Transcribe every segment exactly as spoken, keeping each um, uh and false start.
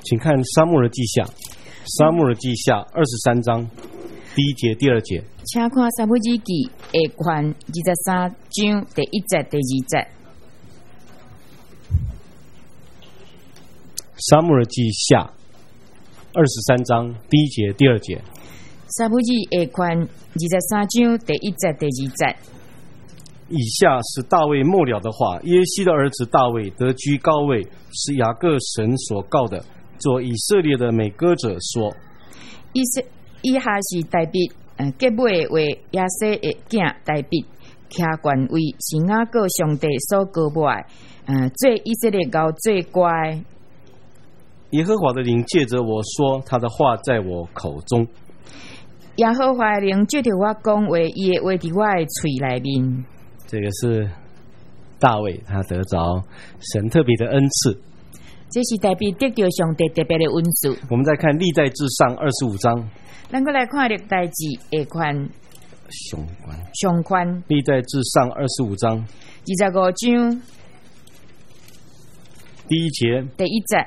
请看《撒母耳记下》，《撒母耳记下》二十三章第一节、第二节。 请看《撒母耳记》下卷二十三章第一节、第二节。 《撒母耳记下》二十三章第一节、第二节。 撒母耳记下卷二十三章第一节、第二节。 以下是大卫末了的话：耶西的儿子大卫得居高位，是雅各神所告的，做以色列的美歌者说。 以色以下是大卫呃结尾为亚西的囝大卫徛权位，是雅各上帝所高抹的，呃，做以色列高最乖。 耶和华的灵借着我说，他的话在我口中。 耶和华的灵借着我讲话，伊的话伫我的嘴内面。 这个是大卫，他得着神特别的恩赐。 这是大卫得到上帝特别的恩赐。 我们再看历代志上二十五章。 咱过来看历代志下卷上卷上卷历代志上二十五章二十五章第一节。 第一节。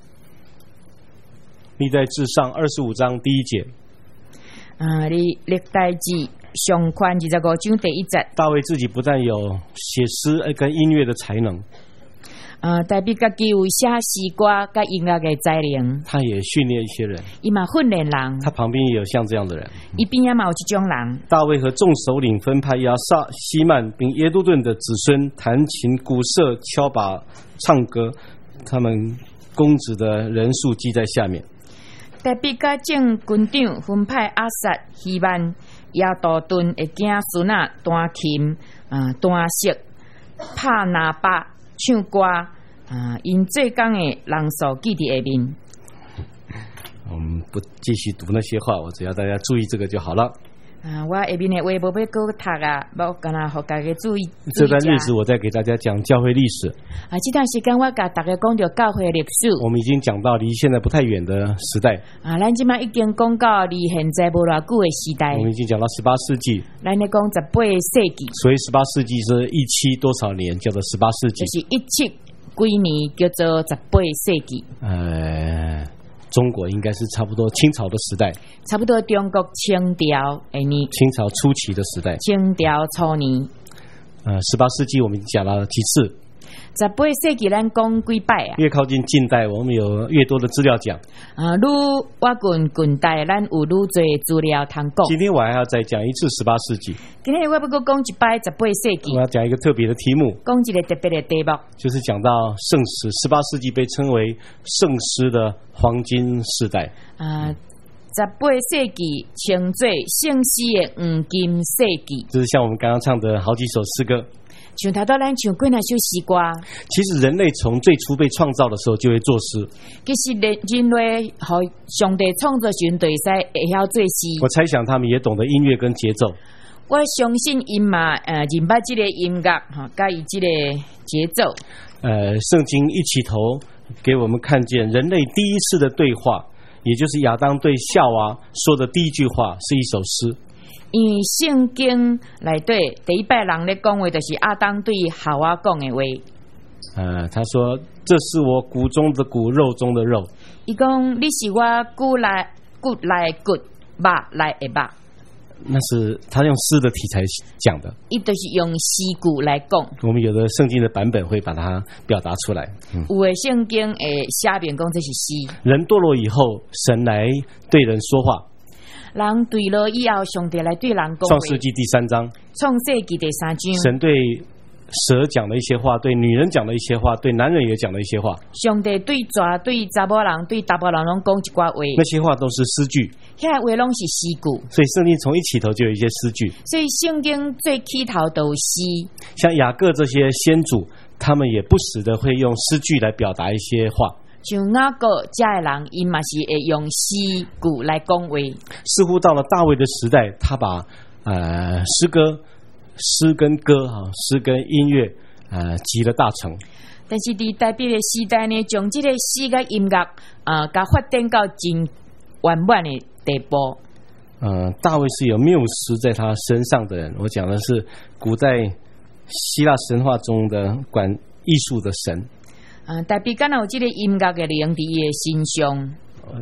历代志上二十五章第一节。 啊，历历代志上卷二十五章第一节。 大卫自己不但有写诗跟音乐的才能， 呃，大卫家己有写诗歌甲音乐的才能， 他也训练一些人， 伊嘛训练人， 他旁边也有像这样的人， 伊边也嘛有这种人。 大卫和众首领分派亚撒、希曼并耶杜顿的子孙弹琴、鼓瑟、敲把、唱歌，他们公职的人数记在下面。 大卫甲众军长分派亚撒、希曼、耶杜顿的囝孙仔弹琴、啊弹瑟、拍喇叭、唱歌，啊因做工的人数记伫下面。 我们不继续读那些话，我只要大家注意这个就好了。 啊，我下面的话无要搁读啊，无干那互大家注意。 这段日子我再给大家讲教会历史。 啊，这段时间我甲大家讲到教会历史。 我们已经讲到离现在不太远的时代。 啊，咱即摆已经讲到离现在无偌久的时代。 我们已经讲到十八世纪。 咱咧讲十八世纪。 所以十八世纪是一七多少年叫做十八世纪？ 就是一七几年叫做十八世纪。 呃。中国应该是差不多清朝的时代， 差不多中国清朝的年， 清朝初期的时代， 清朝初年。 呃，十八世纪我们已经讲了几次， 十八世纪咱讲几摆啊？ 越靠近近代，我们有越多的资料讲。 啊，愈我近近代，咱有愈多资料通讲。 今天我还要再讲一次十八世纪。 今天我要搁讲一摆十八世纪。 我要讲一个特别的题目， 讲一个特别的题目， 就是讲到圣诗。十八世纪被称为圣诗的黄金世代。 啊，十八世纪称作圣诗的黄金世纪。 就是像我们刚刚唱的好几首诗歌。 像头到咱唱几那首诗歌。 其实人类从最初被创造的时候就会作诗。 其实人人类和上帝创造时就会使会晓作诗。 我猜想他们也懂得音乐跟节奏。 我相信因嘛，呃，认捌这个音乐哈，甲伊这个节奏。 呃，圣经一起头给我们看见人类第一次的对话，也就是亚当对夏娃说的第一句话是一首诗。 因为圣经内底第一摆人咧讲话，就是亚当对夏娃讲的话。 呃，他说：“这是我骨中的骨，肉中的肉。” 伊讲：“你是我骨内骨内骨，肉内的肉。” 那是他用诗的题材讲的。 伊就是用诗句来讲。 我们有的圣经的版本会把它表达出来。 嗯、有的圣经会写明讲这是诗。 人堕落以后，神来对人说话。 人对了以后，上帝来对人讲。 创世纪第三章。 创世纪第三章。 神对蛇讲了一些话，对女人讲了一些话，对男人也讲了一些话。 上帝对蛇、对查某人、对查某人拢讲一寡话。 那些话都是诗句。 遐话拢是诗句。 所以圣经从一起头就有一些诗句。 所以圣经最起头都有诗。 像雅各这些先祖，他们也不时的会用诗句来表达一些话。 像雅各这的人，因嘛是会用诗句来讲话。 似乎到了大卫的时代，他把呃诗歌、诗跟歌哈、诗跟音乐呃集了大成。 但是伫代表的时代呢，将这个诗跟音乐啊，甲、呃、发展到真完满的地步。 嗯、呃，大卫是有缪斯在他身上的人。我讲的是古代希腊神话中的管艺术的神。 啊，代表敢若有这个音乐的灵伫伊的身上。 呃，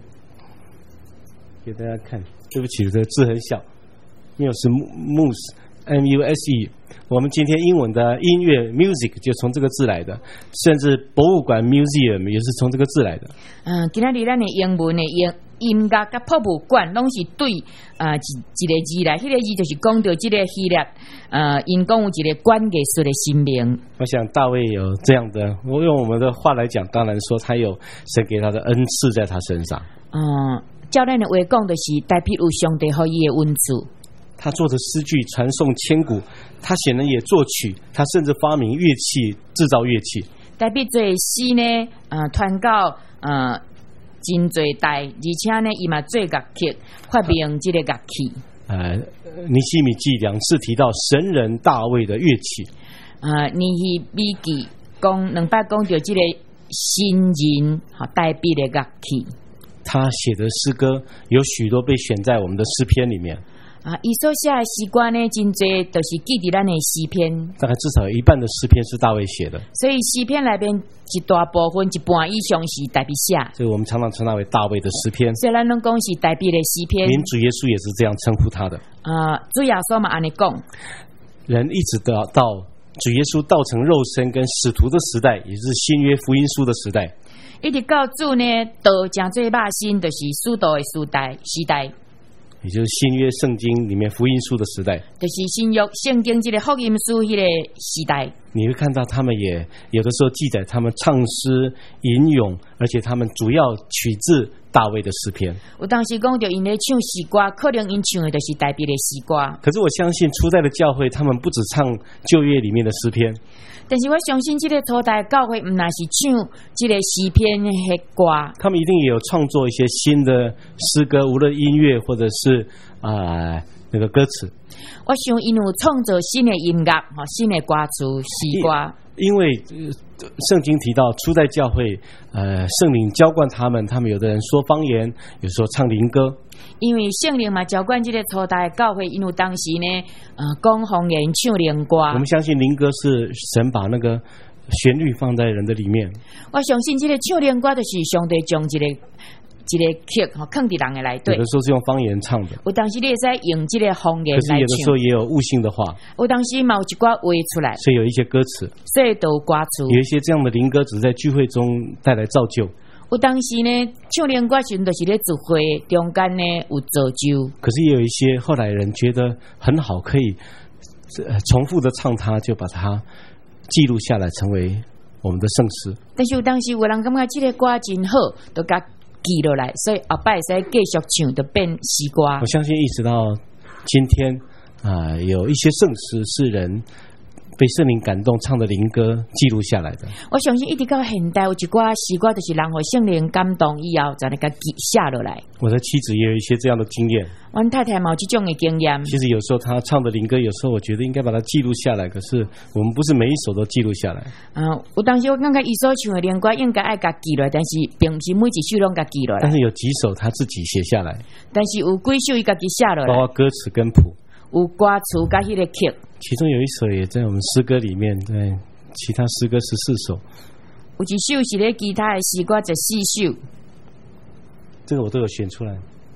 给大家看，对不起，这个字很小，因为是 mus m u s e。我们今天英文的音乐 music 就从这个字来的，甚至博物馆 museum 也是从这个字来的。 嗯，今仔日咱的英文的音音乐甲博物馆拢是对啊、呃、一一个字来，迄、那个字就是讲到这个希腊呃，因讲有一个管艺术的神明。 我想大卫有这样的，我用我们的话来讲，当然说他有神给他的恩赐在他身上。 嗯，照咱的话讲，就是代表有上帝予伊的恩赐。 他做的诗句传颂千古，他显然也作曲，他甚至发明乐器，制造乐器。 代表这诗呢，呃，传到呃真侪代，而且呢，伊嘛做乐器，发明这个乐器。 呃，尼希米记两次提到神人大卫的乐器。 呃，尼希米记讲两摆讲到这个新人哈代表的乐器。 他写的诗歌有许多被选在我们的诗篇里面。 啊，伊所写的诗歌呢，真侪都是记伫咱的诗篇。 大概至少有一半的诗篇是大卫写的。 所以诗篇内面一大部分一半以上是代表写。 所以我们常常称它为大卫的诗篇。 所以咱拢讲是代表的诗篇。 连主耶稣也是这样称呼他的。 啊，主耶稣嘛安尼讲。 人一直到到主耶稣道成肉身跟使徒的时代，也是新约福音书的时代。 一直到主呢，道成做肉身，就是使徒的时代时代。 也就是新约圣经里面福音书的时代， 就是新约圣经这个福音书迄个时代。你会看到他们也有的时候记载他们唱诗吟咏，而且他们主要取自大卫的诗篇。 有当时讲到因咧唱诗歌，可能因唱的就是代表的诗歌。 可是我相信初代的教会，他们不只唱旧约里面的诗篇。 但是我相信这个初代教会唔那是唱这个诗篇迄歌， 他们一定也有创作一些新的诗歌，无论音乐或者是啊、呃、那个歌词。 我想因有创作新的音乐、新的歌词、诗歌。 因为呃圣经提到初代教会，呃，圣灵浇灌他们，他们有的人说方言，有时候唱灵歌。 因为圣灵嘛浇灌这个初代教会，因为当时呢，呃，讲方言、唱灵歌。 我们相信灵歌是神把那个旋律放在人的里面。 我相信这个唱灵歌就是上帝将这个一个曲吼放伫人的内底。 有的时候是用方言唱的。 有当时你会使用这个方言来唱。 可是有的时候也有悟性的话。 有当时嘛有一寡话出来。 所以有一些歌词。 所以都有歌词。 有一些这样的灵歌只是在聚会中带来造就。 有当时呢，唱灵歌时就是咧聚会中间呢有造就。 可是也有一些后来人觉得很好，可以重复的唱它，就把它记录下来，成为我们的圣诗。 但是有当时有人感觉这个歌真好，就甲记落来，所以后摆会使继续唱，就变诗歌。 我相信一直到今天啊、呃，有一些圣诗是人被圣灵感动唱的灵歌记录下来的。 我相信一直到现代有一寡诗歌，就是人互圣灵感动以后，才能够记下落来。 我的妻子也有一些这样的经验。 阮太太嘛有这种的经验。 其实有时候她唱的灵歌，有时候我觉得应该把它记录下来，可是我们不是每一首都记录下来。 嗯、呃，有当时我感觉伊所唱的灵歌应该爱甲记落来，但是并不是每一首拢甲记落来。 但是有几首他自己写下来。 但是有几首伊家己写落来。 包括歌词跟谱。 有歌词甲迄个曲。 其中有一首也在我们诗歌里面，对，其他诗歌十四首。 有一首是咧其他的诗歌十四首。 这个我都有选出来。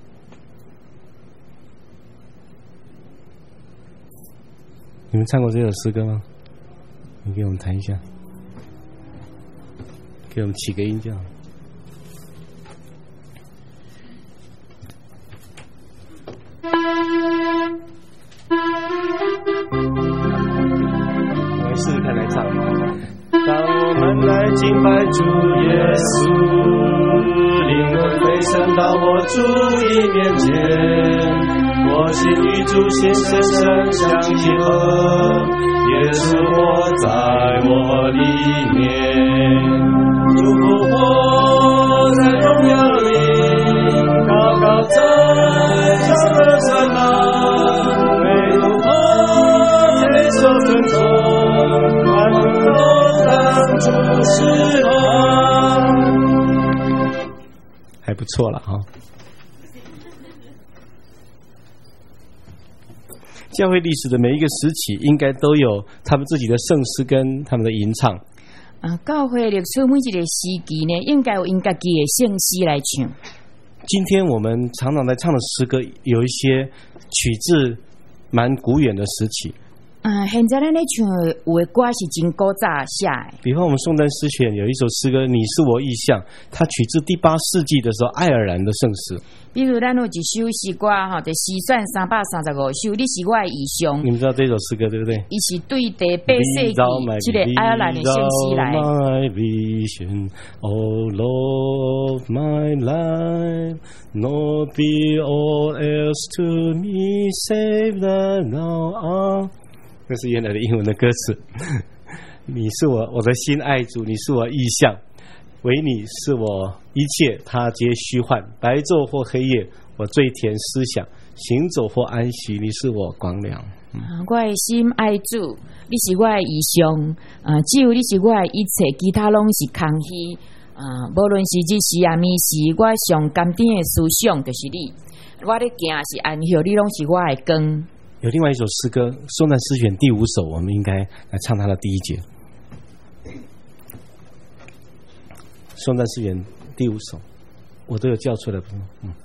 你们唱过这首诗歌吗？你给我们弹一下，给我们起个音就好。我们试试看来唱。当我们来敬拜主耶稣，灵魂飞升到我主的面前。我心与主心深深相结合，耶稣活在我里面，主复活在荣耀里，高高在上的山岗，为怒火接受尊崇，万物都当主释放。还不错了哈。教会历史的每一个时期，应该都有他们自己的圣诗跟他们的吟唱。 啊，教会历史每一个时期呢，应该有因家己的圣诗来唱。 今天我们常常在唱的诗歌，有一些取自蛮古远的时期。 啊，现在咱咧唱有的歌是真古早写的。 比方我们宋丹诗选有一首诗歌《你是我意象》，它取自第八世纪的时候爱尔兰的圣诗。 比如咱有一首诗歌吼，就诗选三百三十五首，你是我的意象。 你们知道这首诗歌对不对？ 伊是对第八世纪这个爱尔兰的圣诗来。 My vision, oh Lord, my life, not be all else to me, save that thou art。这是原来的英文的歌词。你是我我的心爱主，你是我意象，唯你是我一切，他皆虚幻。白昼或黑夜，我最甜思想；行走或安息，你是我光亮。 嗯、我的心爱主，你是我的意象。啊，只有你是我的一切，其他拢是空虚。啊，无论是日时啊暝时，我上甘甜的思想就是你。我咧行是安息，你拢是我的光。 有另外一首诗歌，宋丹诗选第五首，我们应该来唱它的第一节。宋丹诗选第五首，我都有叫出来，不是吗？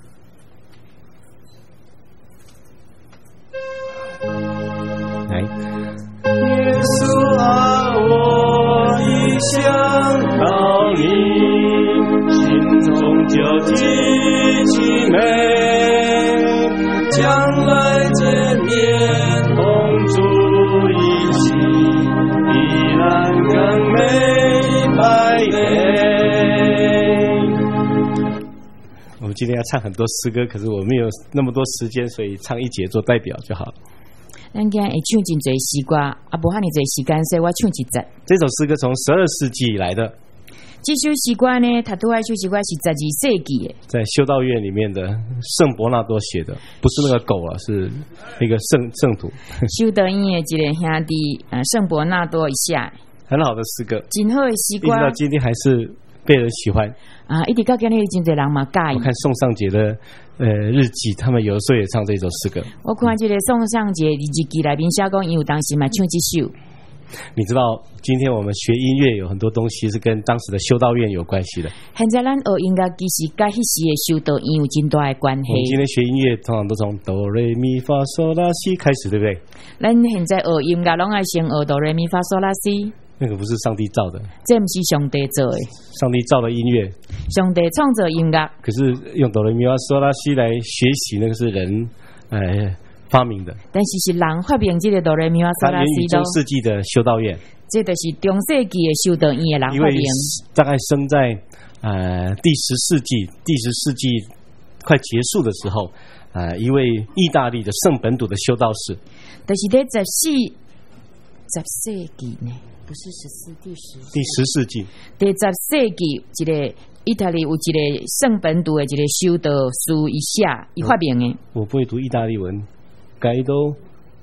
嗯，来，耶稣啊，我已想到你，心中就极其美，将来见面同住一起，依然更美百倍。我们今天要唱很多诗歌，可是我没有那么多时间，所以唱一节做代表就好了。 咱今日会唱真侪诗歌，啊，无遐尼侪时间，所以我唱一节。 这首诗歌从十二世纪来的。 这首诗歌呢，他拄爱首诗歌是十二世纪的，在修道院里面的圣伯纳多写的，不是那个狗啊，是那个圣圣徒。 修道院的一个兄弟，呃，圣伯纳多一下， 很好的诗歌， 真好的诗歌， 一直到今天还是被人喜欢啊！一直到今日真侪人嘛介意。 我看宋尚杰的呃日记，他们有的时候也唱这首诗歌。 我看这个宋尚杰日记内面写讲，伊有当时嘛唱这首。 你知道今天我们学音乐有很多东西是跟当时的修道院有关系的。 现在咱学音乐其实跟迄时的修道院有真大的关系。 我们今天学音乐通常都从哆来咪发嗦拉西开始，对不对？ 咱现在学音乐拢爱先学哆来咪发嗦拉西。 那个不是上帝造的， 这不是上帝做的。 上帝造的音乐， 上帝创造音乐。 可是用哆来咪发嗦拉西来学习，那个是人哎发明的， 但是是人发明这个哆来咪发嗦拉西。 源于中世纪的修道院， 这就是中世纪的修道院的人发明。 大概生在呃第十世纪，第十世纪快结束的时候，呃，一位意大利的圣本笃的修道士。但是在十四十世纪呢，不是十四第十第十世纪， 第十世纪一个意大利有一个圣本笃的一个修道士一下伊发明的。 我不会读意大利文。Guido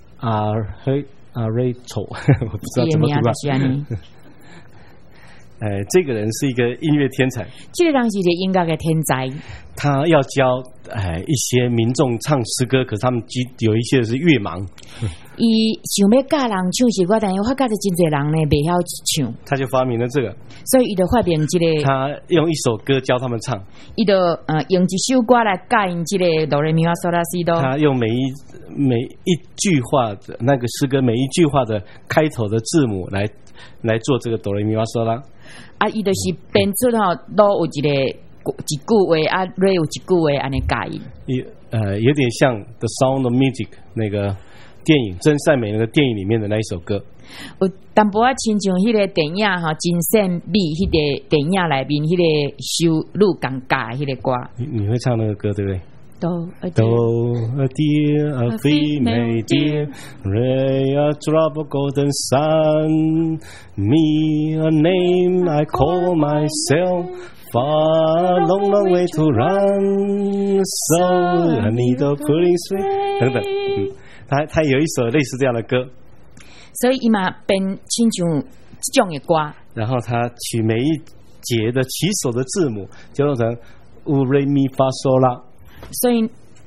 Areto， 我不知道怎么读吧。呃，这个人是一个音乐天才， 这个人是一个音乐的天才。 他要教呃一些民众唱诗歌，可是他们有一些是乐盲。 伊想要教人唱诗歌，但是我觉得真侪人呢袂晓唱， 他就发明了这个， 所以伊就发明这个。 他用一首歌教他们唱， 伊就呃用一首歌来教因这个哆来咪发嗦拉西哆。他用每一每一句话的那个诗歌每一句话的开头的字母来来做这个哆来咪发嗦拉。 啊，伊就是编出吼，都有一个一句话啊，瑞有一句话安尼教伊。 呃，有点像《The Sound of Music》那个电影真善美那个电影里面的那一首歌。 有淡薄仔亲像迄个电影吼，真善美迄个电影内面迄个修女共教迄个歌。 你你会唱那个歌对不对？ Do a dear, a female dear, ray a drop of golden sun, me a name I call myself, far long long way to run, so I need a pulling string 等等，嗯，他他有一首类似这样的歌， 所以伊嘛编亲像这种的歌， 然后他取每一节的起首的字母，就弄成 u re mi fa sol la。 所以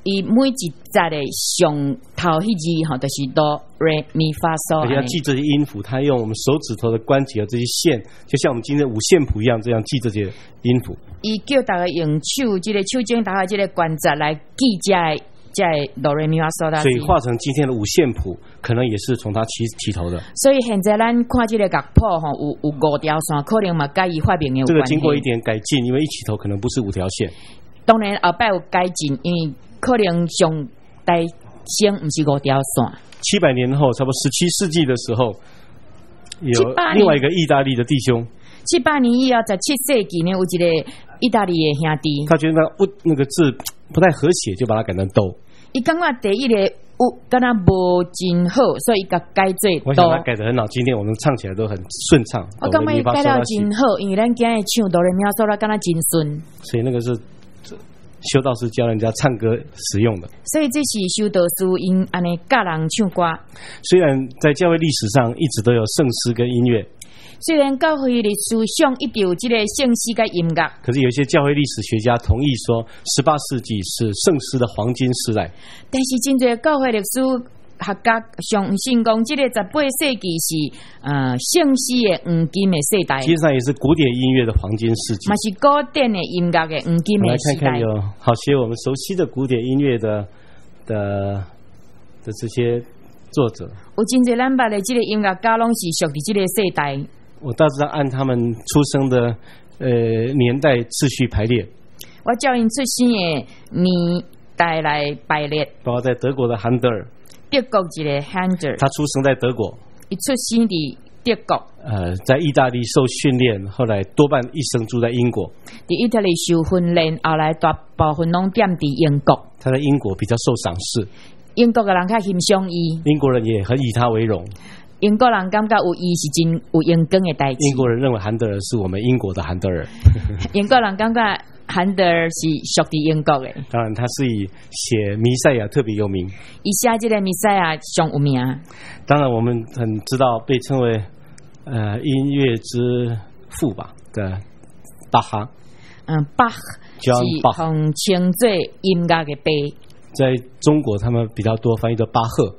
伊每一节的上头迄字吼，就是哆瑞咪发嗦。 而且要记这些音符，他用我们手指头的关节这些线，就像我们今天五线谱一样，这样记这些音符。 伊叫大家用手，这个手指大家这个关节来记这这哆瑞咪发嗦啦。 所以画成今天的五线谱，可能也是从他起起头的。 所以现在咱看这个乐谱吼，有有五条线，可能嘛甲伊发明有关系。 这个经过一点改进，因为一起头可能不是五条线。 当然后摆有改进，因为可能上台先不是五条线。 七百年后，差不多十七世纪的时候，有另外一个意大利的弟兄。 七八年以后，十七世纪呢，有一个意大利的兄弟， 他觉得那个那个字不太和谐，就把它改成兜。 伊感觉第一个有敢若无真好，所以伊甲改做兜。 我想他改得很好，今天我们唱起来都很顺畅。 我感觉伊改了真好，因为咱今日唱哆来咪发嗦啦，敢若真顺。 所以那个是修道士教人家唱歌使用的， 所以这是修道士因安尼教人唱歌。 虽然在教会历史上一直都有圣诗跟音乐， 虽然教会历史上一直有这个圣诗跟音乐， 可是有些教会历史学家同意说，十八世纪是圣诗的黄金时代。 但是真侪教会历史学家相信讲，这个十八世纪是呃圣诗的黄金的世代， 其实上也是古典音乐的黄金世纪， 嘛是古典的音乐的黄金的时代。 来看看有好些我们熟悉的古典音乐的的的这些作者， 有真侪咱捌的这个音乐家拢是属于这个世代。 我大致上按他们出生的呃年代次序排列， 我叫因出生的年代来排列， 包括在德国的韩德尔。 德国一个 Handel， 他出生在德国， 伊出生伫德国， 呃，在意大利受训练，后来多半一生住在英国。 伫意大利受训练，后来大部分拢踮伫英国。 他在英国比较受赏识， 英国的人较欣赏伊， 英国人也很以他为荣。 英国人感觉有伊是真有英光的代志。 英国人认为韩德尔是我们英国的韩德尔。 英国人感觉韩德尔是属于英国的。 当然，他是以写弥赛亚特别有名。 伊写这个弥赛亚上有名。 当然，我们很知道被称为呃音乐之父吧的巴哈。 嗯，巴赫是统称作音乐的爸。 在中国，他们比较多翻译的巴赫。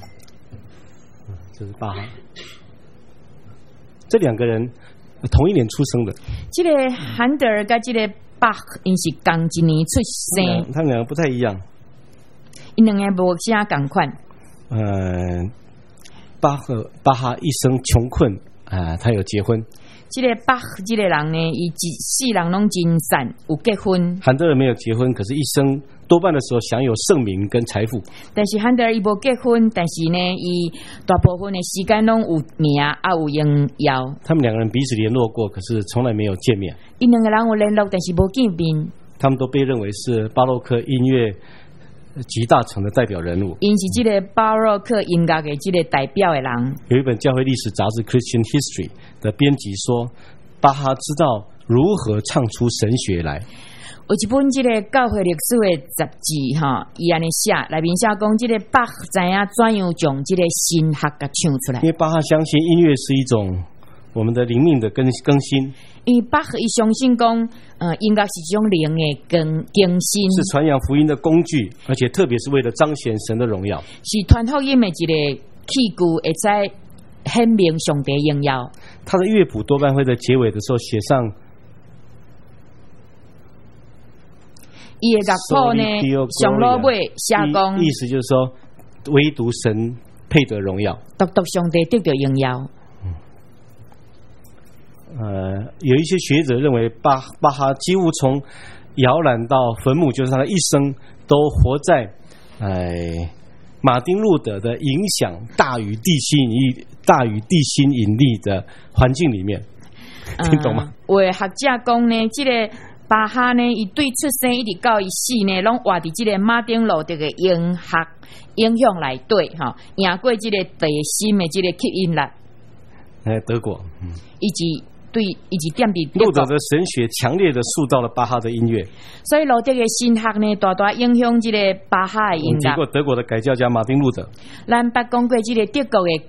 这是巴哈，这两个人同一年出生的。这个韩德尔跟这个巴赫，因是同一年出生。 他们两个不太一样， 因两个无啥同款。 呃，巴赫巴哈一生穷困啊、呃，他有结婚。 这个巴赫这个人呢，伊一世人拢真善，有结婚。 韩德尔没有结婚，可是一生多半的时候享有盛名跟财富。 但是韩德尔伊无结婚，但是呢，伊大部分的时间拢有名啊，有荣耀。 他们两个人彼此联络过，可是从来没有见面。 因两个人有联络，但是无见面。 他们都被认为是巴洛克音乐集大成的代表人物。 因是这个巴洛克音乐的这个代表的人。 有一本教会历史杂志《Christian History》的编辑说，巴哈知道如何唱出神学来。 有一本这个教会历史的杂志哈，伊安尼写，内面写讲，这个巴赫知影怎样将这个神学给唱出来。 因为巴哈相信音乐是一种我们的灵命的更更新。 因为巴赫伊相信讲，呃，音乐是一种灵的更更新， 是传扬福音的工具，而且特别是为了彰显神的荣耀， 是传福音的一个器具，会在显明上帝荣耀。 他的乐谱多半会在结尾的时候写上。 伊的乐谱呢，上落尾写讲， 意思就是说，唯独神配得荣耀， 独独上帝得到荣耀。 呃，有一些学者认为巴巴哈几乎从摇篮到坟墓，就是他的一生都活在呃马丁路德的影响大于地心引力大于地心引力的环境里面，听懂吗？ 有的学者讲呢，这个巴哈呢，伊对出生一直到伊死呢，拢活伫这个马丁路德的影响影响内底哈，赢过这个地心的这个吸引力。 哎，德国，嗯， 以及。对，以及点比路德的神学强烈的塑造了巴哈的音乐， 所以路德的神学呢，大大影响这个巴哈的音乐。 提过德国的改教家马丁路德， 咱捌讲过这个德国的改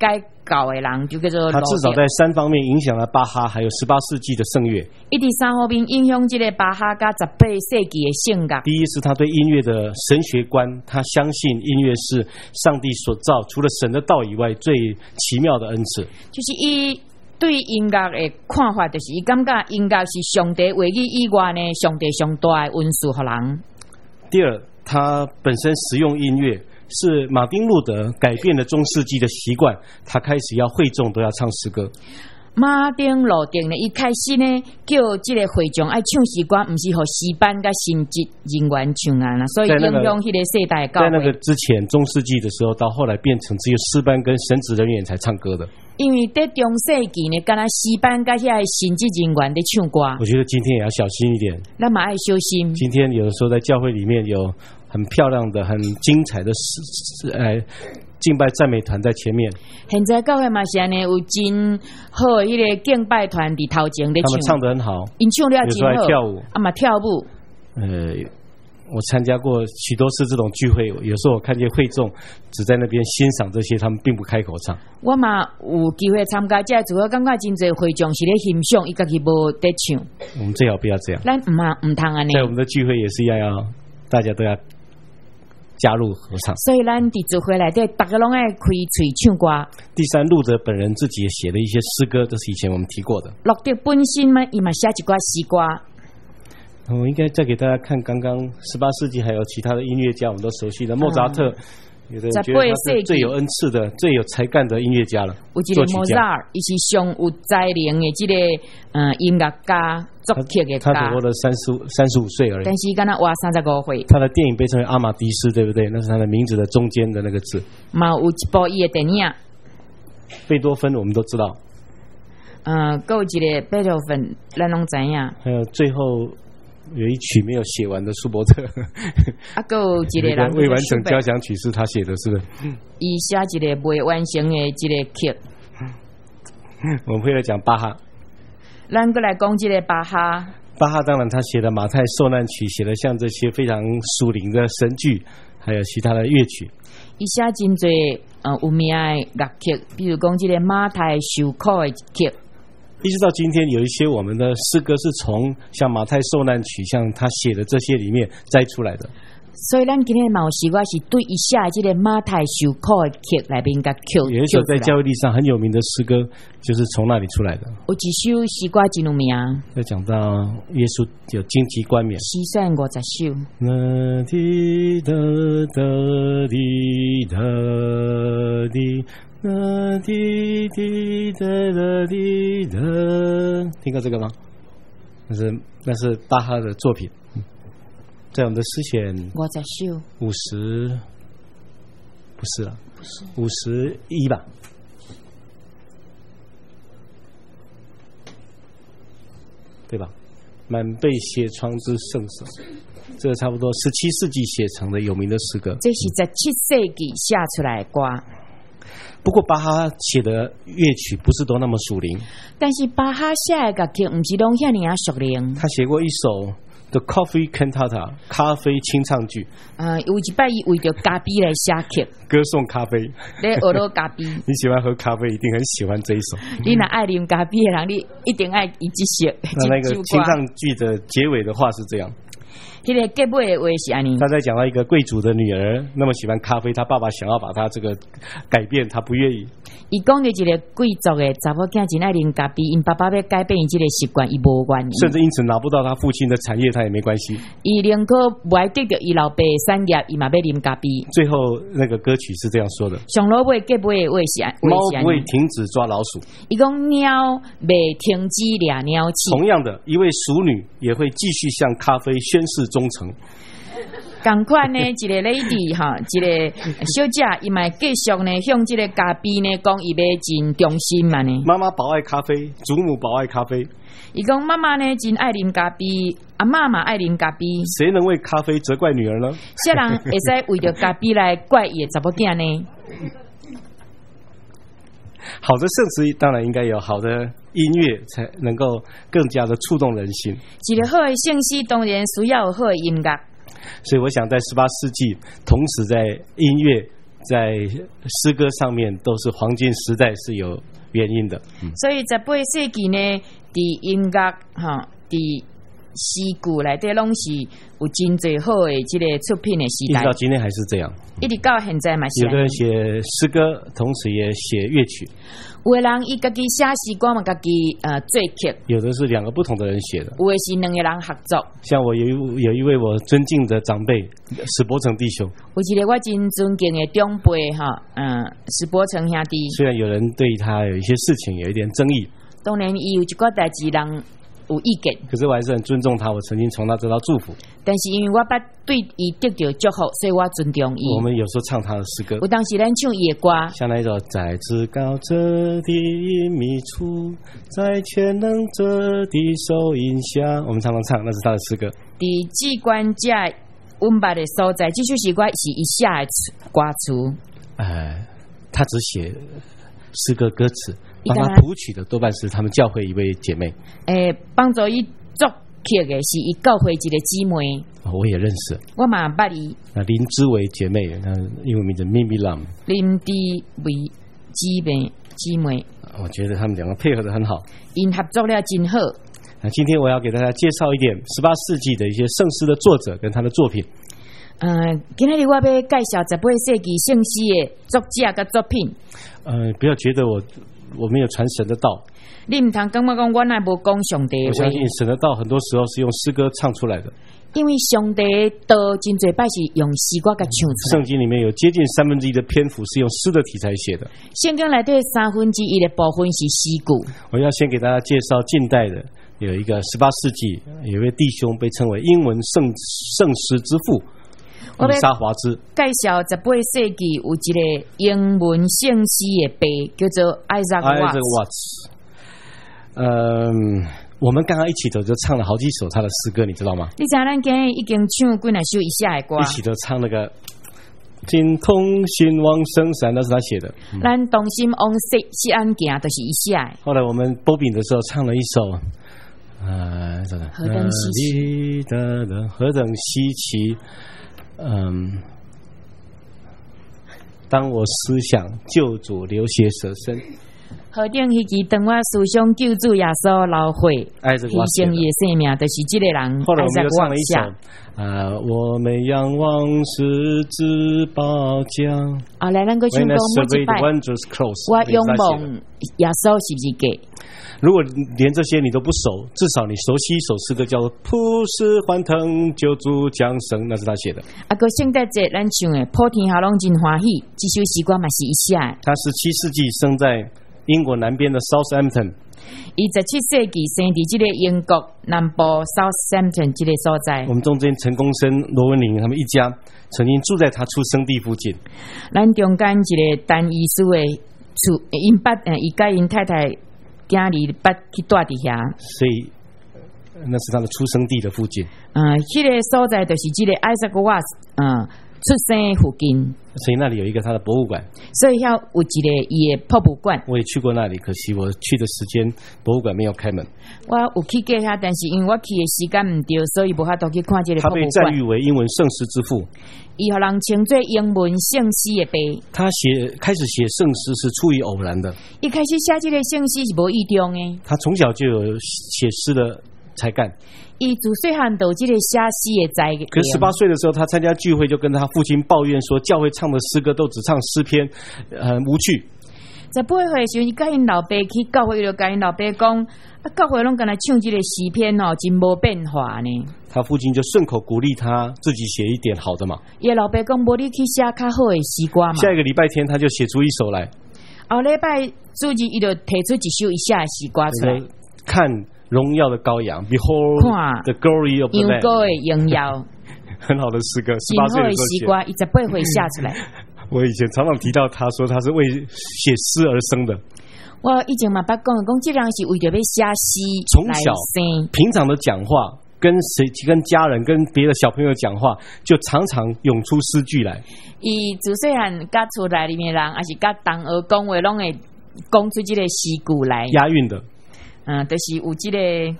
教的人，就叫做他至少在三方面影响了巴哈还有十八世纪的圣乐。 伊伫三方面影响这个巴哈甲十八世纪的圣乐。 第一是他对音乐的神学观，他相信音乐是上帝所造除了神的道以外最奇妙的恩赐。 就是伊对音乐的看法，就是伊感觉音乐是上帝话语以外呢，上帝上大的恩赐给人。 第二，他本身使用音乐是马丁路德改变了中世纪的习惯，他开始要会众都要唱诗歌。 马丁路德呢，一开始呢叫这个会众爱唱诗歌，不是和诗班甲神职人员唱啊啦，所以影响迄个世代教会。 在那个之前，中世纪的时候，到后来变成只有诗班跟神职人员才唱歌的。 因为在中世纪呢，敢若诗班甲遐神职人员在唱歌。 我觉得今天也要小心一点， 咱嘛爱小心。今天有的时候在教会里面有很漂亮的、很精彩的诗，呃。敬拜赞美团在前面， 现在教会嘛是安尼，有真好的迄个敬拜团伫头前咧唱， 他们唱得很好， 因唱了真好， 跳舞， 啊嘛跳舞。 呃，我参加过许多次这种聚会，有时候我看见会众只在那边欣赏这些，他们并不开口唱。 我嘛有机会参加，这主要感觉真侪会众是咧欣赏，伊家己无在唱。 我们最好不要这样， 咱唔嘛唔通安尼。 在我们的聚会也是要要大家都要加入合唱， 所以咱伫聚会内底，大家拢爱开嘴唱歌。 第三，路德本人自己也写了一些诗歌，这是以前我们提过的。 路德本身嘛，伊嘛写一寡诗歌。 我应该再给大家看刚刚十八世纪还有其他的音乐家，我们都熟悉的莫扎特。嗯有的人觉得他是最有恩赐的、最有才干的音乐家了。 有一个莫扎尔，伊是上有才能的这个嗯音乐家、作曲的家。 他只活了三十五三十五岁而已。 但是刚才活三十五岁。 他的电影被称为阿马迪斯，对不对？那是他的名字的中间的那个字。 嘛有一部伊的电影。 贝多芬我们都知道。 嗯，还有一个贝多芬，咱拢知影。 还有最后。有一曲没有写完的舒伯特， 啊，还有一个人未完成交响曲是他写的，是不是？ 伊写一个未完成的一个曲。 我们会来讲巴哈。 咱过来讲这个巴哈。 巴哈当然他写的马太受难曲，写的像这些非常属灵的神剧，还有其他的乐曲。 伊写真侪呃有名的乐曲，比如讲这个马太受苦的曲。 一直到今天，有一些我们的诗歌是从像马太受难曲，像他写的这些里面摘出来的。 所以咱今天嘛有时我是对一下这个马太受苦的曲来边甲曲。 有一首在教会历史上很有名的诗歌，就是从那里出来的。 有一首诗歌真有名。 要讲到耶稣有荆棘冠冕。 诗算五十首。 那滴答答滴答滴。那滴滴答答滴答，听过这个吗？那是那是巴哈的作品，在我们的诗选五十首， 五十不是了，不是五十一吧？对吧？满被血疮之圣手，这个差不多十七世纪写成的有名的诗歌。 这是十七世纪写出来的歌。 不过巴哈写的乐曲不是都那么属灵， 但是巴哈写的乐曲不是拢遐尼啊属灵。 他写过一首 The Coffee Cantata 咖啡清唱剧， 呃，有一摆伊为着咖啡来写曲， 歌颂咖啡。 咧学到咖啡， 你喜欢喝咖啡，一定很喜欢这一首。 你若爱啉咖啡的人，你一定爱伊这首。 那那个清唱剧的结尾的话是这样。 迄个结尾的话是安尼。 他在讲到一个贵族的女儿那么喜欢咖啡，他爸爸想要把他这个改变，他不愿意。 伊讲的一个贵族的查某囝真爱啉咖啡，因爸爸要改变伊这个习惯，伊无愿意。 甚至因此拿不到他父亲的产业，他也没关系。 伊宁可不爱得到伊老爸的产业，伊嘛要啉咖啡。 最后那个歌曲是这样说的： 上老尾结尾的话是安， 猫不会停止抓老鼠。 伊讲猫未停止掠鸟鼠。 同样的，一位淑女也会继续向咖啡宣誓忠诚。 同款呢，一个 lady 哈，一个小姐，伊嘛继续呢向这个咖啡呢讲，伊要真忠心嘛呢。 妈妈保爱咖啡，祖母保爱咖啡。 伊讲妈妈呢真爱啉咖啡，阿妈嘛爱啉咖啡。 谁能为咖啡责怪女儿呢？ 谁人会使为着咖啡来怪伊的查某囝呢？ 好的圣词当然应该有好的音乐，才能够更加的触动人心。 一个好的圣诗当然需要有好的音乐。 所以我想在十八世纪，同时在音乐在诗歌上面都是黄金时代是有原因的。嗯、 所以十八世纪呢，伫音乐哈，伫诗句内底拢是有真侪好的这个出品的时代。 一直到今天还是这样， 一直到现在嘛是。 有的人写诗歌，同时也写乐曲。 有的人伊家己写诗歌嘛，家己呃作曲。 有的是两个不同的人写的。 有的是两个人合作。 像我有一有一位我尊敬的长辈史伯成弟兄。 有一个我真尊敬的长辈哈，嗯，史伯成兄弟。 虽然有人对他有一些事情有一点争议， 当然伊有一个代志人有意见， 可是我还是很尊重他，我曾经从他得到祝福。 但是因为我捌对伊得到祝福，所以我尊重伊。 我们有时候唱他的诗歌， 有当时咱唱伊的歌， 像那一首在至高者的隐秘处，在全能者的手荫下，我们常常唱，那是他的诗歌。 伫至关者温柔的所在，这首诗歌是以下的歌词。 呃，他只写诗歌歌词，帮他谱曲的多半是他们教会一位姐妹。 诶，帮助伊作曲的是伊教会一个姊妹。 哦、我也认识， 我嘛捌伊。 那林之为姐妹，那英文名字 Mimi Lam。 林之为姊妹姊妹， 我觉得他们两个配合得很好， 因合作了真好。 那今天我要给大家介绍一点十八世纪的一些圣诗的作者跟他的作品。 嗯，今天我要介绍十八世纪圣诗的作者跟作品。 呃，不要觉得我我没有传神的道。 你唔通感觉讲我乃无讲上帝的话。 我相信神的道很多时候是用诗歌唱出来的。 因为上帝道真侪摆是用诗歌甲唱出来。 圣经里面有接近三分之一的篇幅是用诗的题材写的。 圣经内底三分之一的部分是诗句。 我要先给大家介绍近代的，有一个十八世纪有一位弟兄被称为英文圣圣诗之父。以沙华兹介绍十八世纪有一个英文圣诗的爸叫做 Isaac Watts。 嗯，我们刚刚一起都就唱了好几首他的诗歌，你知道吗？ 你知道咱今日已经唱几若首以下的歌， 一起都唱那个今同心往圣山，那是他写的。 咱同心往西西安行，都是以下的。 后来我们波饼的时候唱了一首，呃，什么？ 何等稀奇的何等稀奇。嗯，当我思想救主流血舍身， 何等稀奇！当我思想救主耶稣流血牺牲伊的生命，就是这个人。 后来我们又唱了一首，啊，我们仰望十字宝架。啊，来，咱个唱歌每一摆，我仰望耶稣十字架。如果连这些你都不熟，至少你熟悉一首诗歌叫做《普世欢腾救主降生》，那是他写的。啊，个圣诞节咱唱的普天下拢真欢喜，这首诗歌嘛是一下。他十七世纪生在英国南边的 Southampton， 伊十七世纪生伫这个英国南部 Southampton 这个所在。我们中间陈公生、罗文玲他们一家曾经住在他出生地附近。咱中间一个单医师的厝，因捌呃，伊甲因太太。家里捌去住伫遐，所以那是他的出生地的附近。嗯，迄、那个所在就是这个 Isaac Watts 嗯出生附近，所以那里有一个他的博物馆。所以遐有一个伊的博物馆。我也去过那里，可惜我去的时间博物馆没有开门。我有去过遐，但是因为我去的时间唔对，所以无法度去看这个博物馆。他被赞誉为英文圣诗之父。伊互人称作英文圣诗的爸。他写开始写圣诗是出于偶然的。一开始写这个圣诗是无意中的。他从小就有写诗的才干。伊自细汉就这个写诗的才干。可是十八岁的时候，他参加聚会就跟他父亲抱怨说，教会唱的诗歌都只唱诗篇，很无趣。十八岁时，伊甲因老爸去教会，就甲因老爸讲，啊，教会拢敢来唱这个诗篇哦，真无变化呢。他父亲就顺口鼓励他自己写一点好的嘛。伊老爸讲，无你去写较好的诗歌嘛。下一个礼拜天，他就写出一首来。后礼拜主日，伊就提出一首以下的诗歌出来。看荣耀的羔羊 ，Behold the glory of the Lamb， 羊羔的荣耀。很好的诗歌，十八岁的时候写。诗歌，伊十八岁写出来。我以前常常提到他说他是为写诗而生的。我以前嘛捌讲讲，这人是为着要写诗。从小平常的讲话，跟谁跟家人、跟别的小朋友讲话，就常常涌出诗句来。伊自细汉甲厝内里面人，还是甲同学讲话，拢会讲出这个诗句来。押韵的，嗯，就是有这个。迄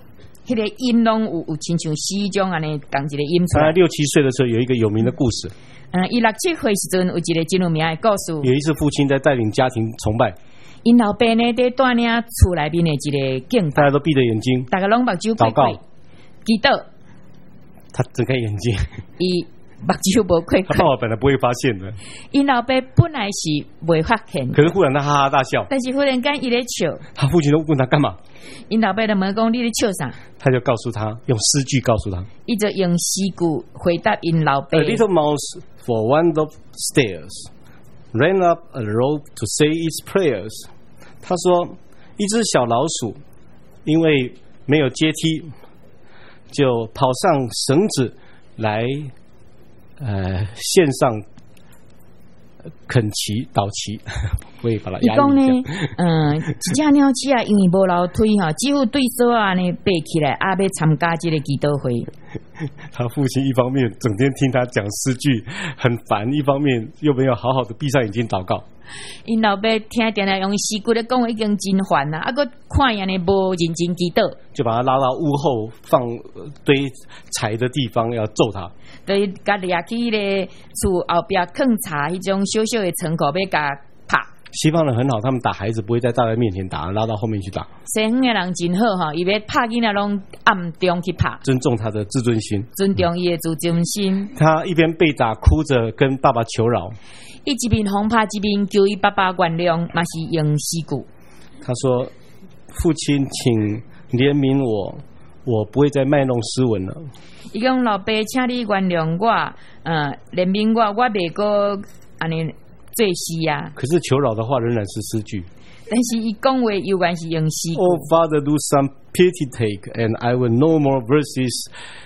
迄个音拢有有亲像诗种安尼共一个音出来。 他六七岁的时候有一个有名的故事。 嗯，伊六七岁时阵有一个真有名的故事。 有一次父亲在带领家庭崇拜， 因老爸呢在带领厝内面的一个敬拜， 大家都闭着眼睛， 大家拢目睭开开，祈祷。 他睁开眼睛， 伊目睭无开开。 他爸爸本来不会发现的， 因老爸本来是未发现， 可是忽然他哈哈大笑。 但是忽然间伊咧笑， 他父亲都问他干嘛？ 因老爸就问讲你咧笑啥？ 他就告诉他，用诗句告诉他， 伊就用诗句回答因老爸。 A little mouse for want of stairs ran up a rope to say its prayers。他说，一只小老鼠因为没有阶梯，就跑上绳子来，呃，献上肯奇倒奇，我也把它压抑一下。伊讲呢， 嗯，一只鸟鼠啊，因为无楼梯哈，几乎对手啊呢爬起来，啊要参加这个祈祷会。 他父亲一方面整天听他讲诗句很烦，一方面又没有好好的闭上眼睛祷告。 因老爸听定来用诗句咧讲，已经真烦啦，啊，佮看样呢无认真祈祷， 就把他拉到屋后放堆柴的地方，要揍他。 对，甲掠去咧厝后壁放茶，迄种小小的仓库要甲拍。 西方人很好，他们打孩子不会在大人面前打，拉到后面去打。 西方的人真好哈，伊要拍囡仔拢暗中去拍， 尊重他的自尊心， 尊重伊的自尊心。 他一边被打，哭着跟爸爸求饶。 伊一边轰拍，一边求伊爸爸原谅，嘛是用诗句。 他说：“父亲，请怜悯我，我不会再卖弄诗文了。” 伊讲老爸，请你原谅我，呃，怜悯我，我袂过安尼做诗啊。 可是求饶的话仍然是诗句。 但是伊讲话有关是用诗句。 Oh Father, do some pity take, and I will no more verses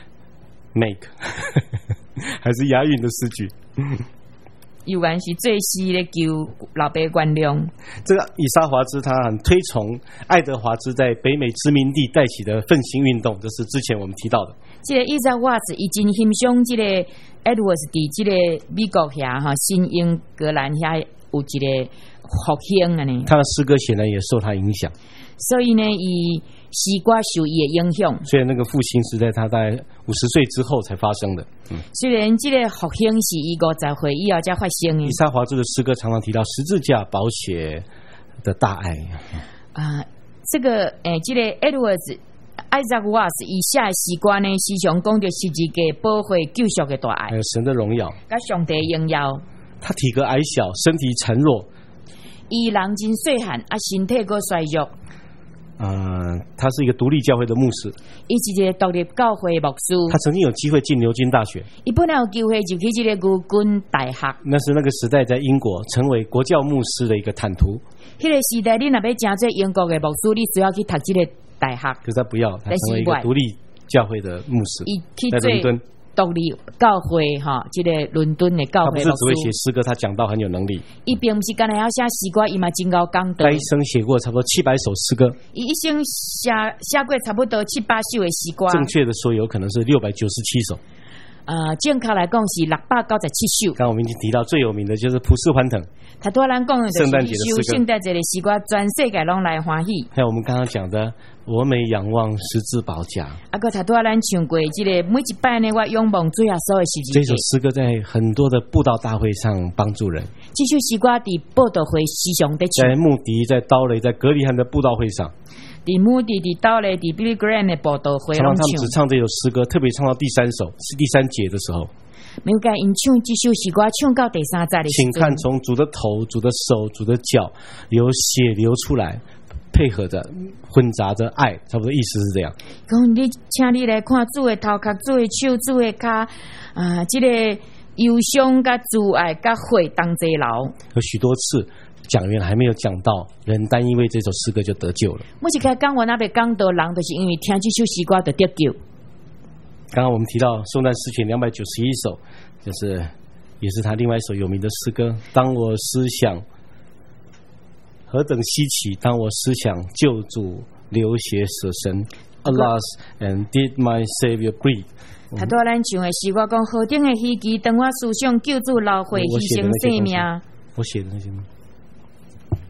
make 。还是押韵的诗句。 有关是最诗咧求老爸原谅。 这个以沙华兹他很推崇爱德华兹在北美殖民地带起的奋兴运动，这是之前我们提到的。 这个以沙华兹已经欣赏这个 Edwards 伫这个美国遐哈新英格兰遐有一个复兴啊呢。 他的诗歌显然也受他影响。 所以呢，伊诗歌受伊的影响。 所以那个复兴是在他大概五十岁之后才发生的。 嗯、虽然这个复兴是伊五十岁以后才发生的。 以沙华兹的诗歌常常提到十字架、宝血的大爱。 啊、呃，这个诶，这个 Edwards Isaac Watts 以下的诗歌呢，时常讲到十字架保卫救赎的大爱， 还有神的荣耀， 甲上帝荣耀。 他体格矮小，身体孱弱， 伊人真细汉，啊，身体个衰弱。 呃，他是一个独立教会的牧师， 伊是一个独立教会牧师。 他曾经有机会进牛津大学， 伊本来有机会就去这个牛津大学。那是那个时代在英国成为国教牧师的一个坦途。 迄个时代，你若要成做英国的牧师，你需要去读这个大学。 可是他不要，他成为一个独立教会的牧师，在伦敦。 独立教会哈，这个伦敦的教会。 他不是只会写诗歌，他讲道很有能力。 伊并不是干那要写诗歌，伊嘛真够讲道。 他一生写过差不多七百首诗歌。 伊一生写写过差不多七八首的诗歌。 正确的说，有可能是六百九十七首。 呃，正确来讲是六百九十七首。 刚刚我们已经提到最有名的就是普世欢腾。 他突然讲的圣诞节的诗歌， 圣诞节的诗歌，全世界拢来欢喜。 还有我们刚刚讲的，我每仰望十字宝架。 啊，个他突然唱过这个每一摆呢，我仰望最后所有十字架。 这首诗歌在很多的布道大会上帮助人。 这首诗歌在布道会时常在唱。 在穆迪、在刀雷、在格里汉的布道会上。 在穆迪、在刀雷、在 Billy Graham 的布道会拢唱。 常常他们只唱这首诗歌，特别唱到第三首是第三节的时候。 没有甲因唱这首诗歌唱到第三节的时候， 请看从主的头、主的手、主的脚有血流出来，配合着混杂着爱，差不多意思是这样。 讲你，请你来看主的头壳、主的手、主的脚啊，这个忧伤、甲主爱、甲悔当贼牢。 有许多次讲员还没有讲到，人单因为这首诗歌就得救了。 我是甲讲完那边讲到人，就是因为听这首诗歌就得救。 刚刚我们提到颂赞诗选两百九十一首，就是也是他另外一首有名的诗歌。当我思想何等稀奇，当我思想救主流血舍身 ，Alas and did my Savior bleed。 他突然唱的诗歌讲何等的稀奇，当我思想救主流血牺牲性命。 我写的那些吗？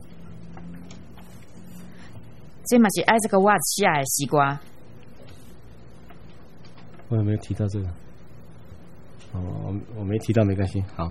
这嘛是Isaac Watts写的诗歌。 我有没有提到这个？哦，我没提到，没关系。好，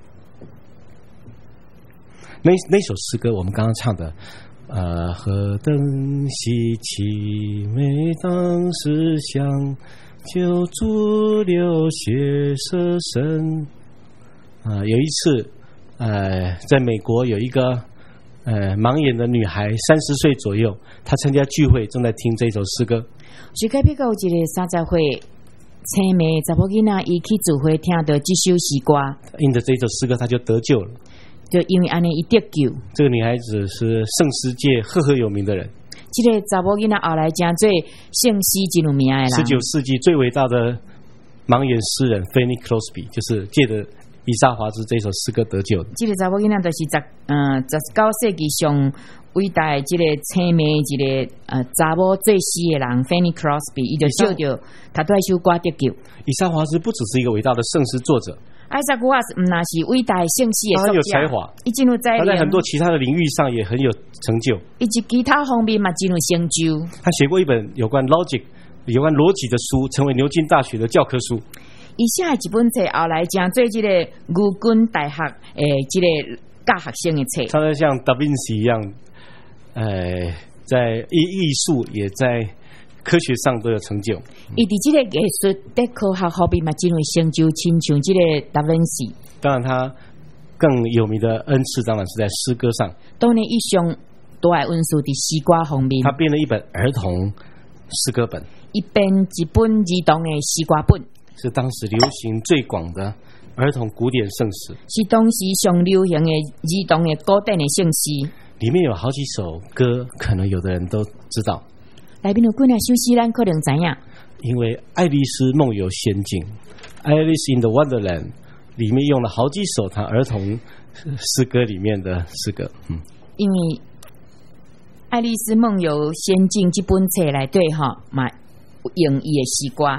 那那首诗歌我们刚刚唱的，呃，何等稀奇，每当思想，救主流血舍身。啊、呃，有一次，呃，在美国有一个呃盲眼的女孩，三十岁左右，她参加聚会，正在听这首诗歌。 是隔壁有一个三十岁青梅查某囡仔，伊去聚会听到这首诗歌， 因着这首诗歌，她就得救了。 就因为安尼，伊得救。 这个女孩子是圣诗界赫赫有名的人。 这个查某囡仔后来真做圣诗真有名的人。 十九世纪最伟大的盲眼诗人 Fanny Crosby 就是借着以撒华兹这首诗歌得救的。 这个查某囡仔就是十嗯十九世纪上伟大的这个青梅一个呃查某做诗的人 Fanny Crosby， 伊就借着他对首歌得救。 以撒华兹不只是一个伟大的圣诗作者。 艾萨古瓦斯唔那是伟大的圣诗的作者， 他有才华，他在很多其他的领域上也很有成就， 以及其他方面嘛真有成就。 他写过一本有关 logic 有关逻辑的书，成为牛津大学的教科书。 以下一本册后来将做这个牛津大学诶，这个教学生的册。 他像达芬奇一样，呃，在艺艺术也在科学上都有成就。 伊伫这个艺术在科学方面嘛真有成就，亲像这个达芬奇。 当然，他更有名的恩赐当然是在诗歌上。 当然，以上大爱恩赐伫诗歌方面。 他编了一本儿童诗歌本， 一编一本儿童的诗歌本， 是当时流行最广的儿童古典圣诗， 是当时上流行的儿童的古典的圣诗。 里面有好几首歌，可能有的人都知道。 内面有几啊首诗，咱可能知影。 因为《爱丽丝梦游仙境》（Alice in the Wonderland） 里面用了好几首他儿童诗歌里面的诗歌。嗯， 因为《爱丽丝梦游仙境》这本册内底哈，嘛用伊的诗歌。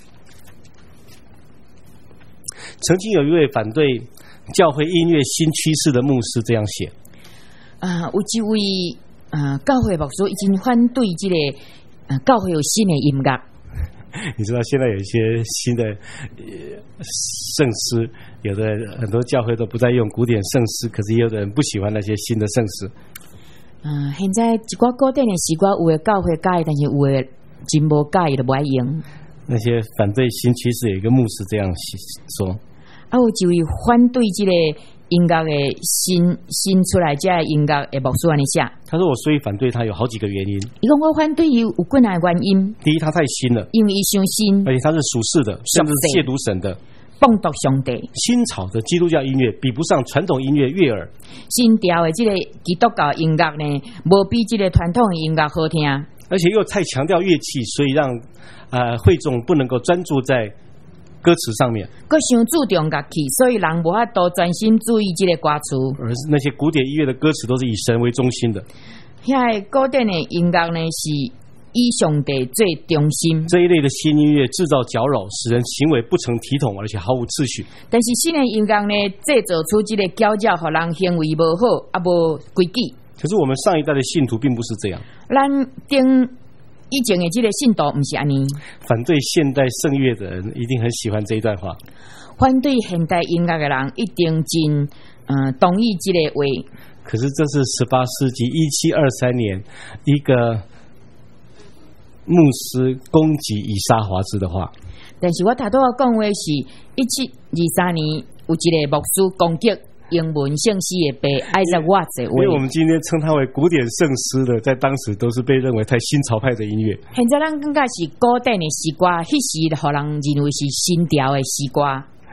曾经有一位反对教会音乐新趋势的牧师这样写： 啊，有一位啊教会牧师已经反对这个啊教会有新的音乐。 你知道现在有一些新的圣诗，有的很多教会都不再用古典圣诗，可是也有的人不喜欢那些新的圣诗。 啊，现在一寡古典的诗歌，有的教会改，但是有的真无改，就不爱用。 那些反对新趋势，有一个牧师这样说： 啊，有一位反对这个音乐的新新出来这音乐的牧师安尼写。 他说：“我所以反对他有好几个原因。 伊讲我反对有有几样原因。第一，他太新了， 因为伊伤新， 而且他是属世的，甚至是亵渎神的。” 谤读上帝， 新潮的基督教音乐比不上传统音乐悦耳。 新调的这个基督教音乐呢，无比这个传统的音乐好听， 而且又太强调乐器，所以让呃会众不能够专注在歌词上面。 佫伤注重乐器，所以人无法度专心注意这个歌词。 而是那些古典音乐的歌词都是以神为中心的。 遐古典的音乐呢是。以上帝最中心， 这一类的新音乐制造搅扰，使人行为不成体统，而且毫无秩序。 但是新的音乐呢，制造出这个搅搅，互人行为无好，啊无规矩。 可是我们上一代的信徒并不是这样。 咱顶以前的这个信徒不是安尼。 反对现代圣乐的人一定很喜欢这一段话。 反对现代音乐的人一定真嗯同意这个话。 可是这是十八世纪一七二三年一个牧师攻击以撒华兹的话， 但是我头拄我讲话是一七二三年有一个牧师攻击英文圣诗的被艾萨瓦兹的话， 因为我们今天称它为古典圣诗的，在当时都是被认为太新潮派的音乐。 现在咱感觉是古典的诗歌，迄时互人认为是新调的诗歌，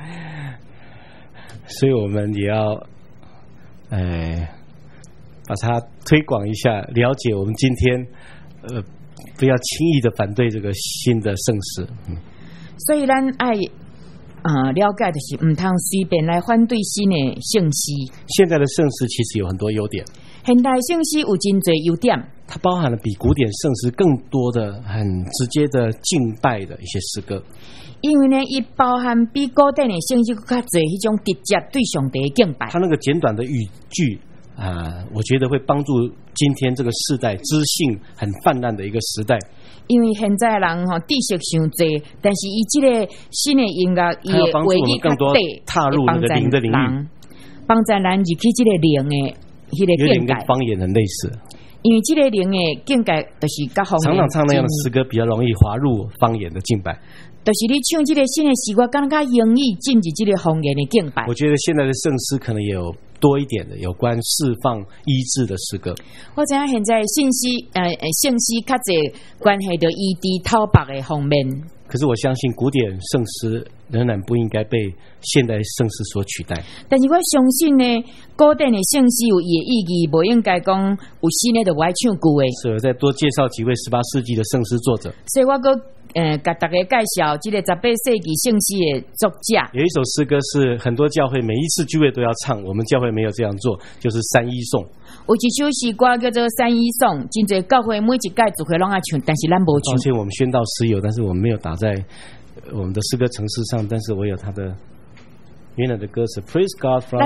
所以我们也要，呃，把它推广一下，了解我们今天，呃。不要轻易的反对这个新的圣诗。嗯， 所以咱爱啊、呃、了解的是，唔通随便来反对新的圣诗。 现在的圣诗其实有很多优点， 现代圣诗有真多优点， 它包含了比古典圣诗更多的、很直接的敬拜的一些诗歌。 因为呢，伊包含比古典的圣诗更较多迄种直接对上帝的敬拜。 它那个简短的语句。啊、呃，我觉得会帮助今天这个世代知性很泛滥的一个时代。 因为现在人吼知识伤济，但是伊即个新的音乐，伊会话语较短， 踏入那个灵的领域， 帮助咱入去即个灵的迄个境界。 跟方言很类似， 因为即个灵的境界，就是甲方言。 常常唱那样的诗歌，比较容易滑入方言的敬拜。 就是你唱这个新的诗歌，敢若英语进入这个方言的敬拜。 我觉得现在的圣诗可能也有多一点的有关释放医治的诗歌。 我知影现在信息呃圣诗较侪关系到医治讨白的方面。 可是我相信古典圣诗仍然不应该被现代圣诗所取代。 但是我相信呢，古典的圣诗有伊的意义，不应该讲有新的就不爱唱旧的。 所以我再多介绍几位十八世纪的圣诗作者。 所以我个。呃，给大家介绍这个十八世纪圣诗的作者。 有一首诗歌是很多教会每一次聚会都要唱，我们教会没有这样做，就是三一颂。 有一首诗歌叫做三一颂，真侪教会每一届聚会拢爱唱，但是咱无唱。 抱歉，我们宣道诗有，但是我们没有打在我们的诗歌程式上，但是我有它的原来的歌词 ：Praise God from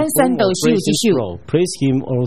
above, praise Him all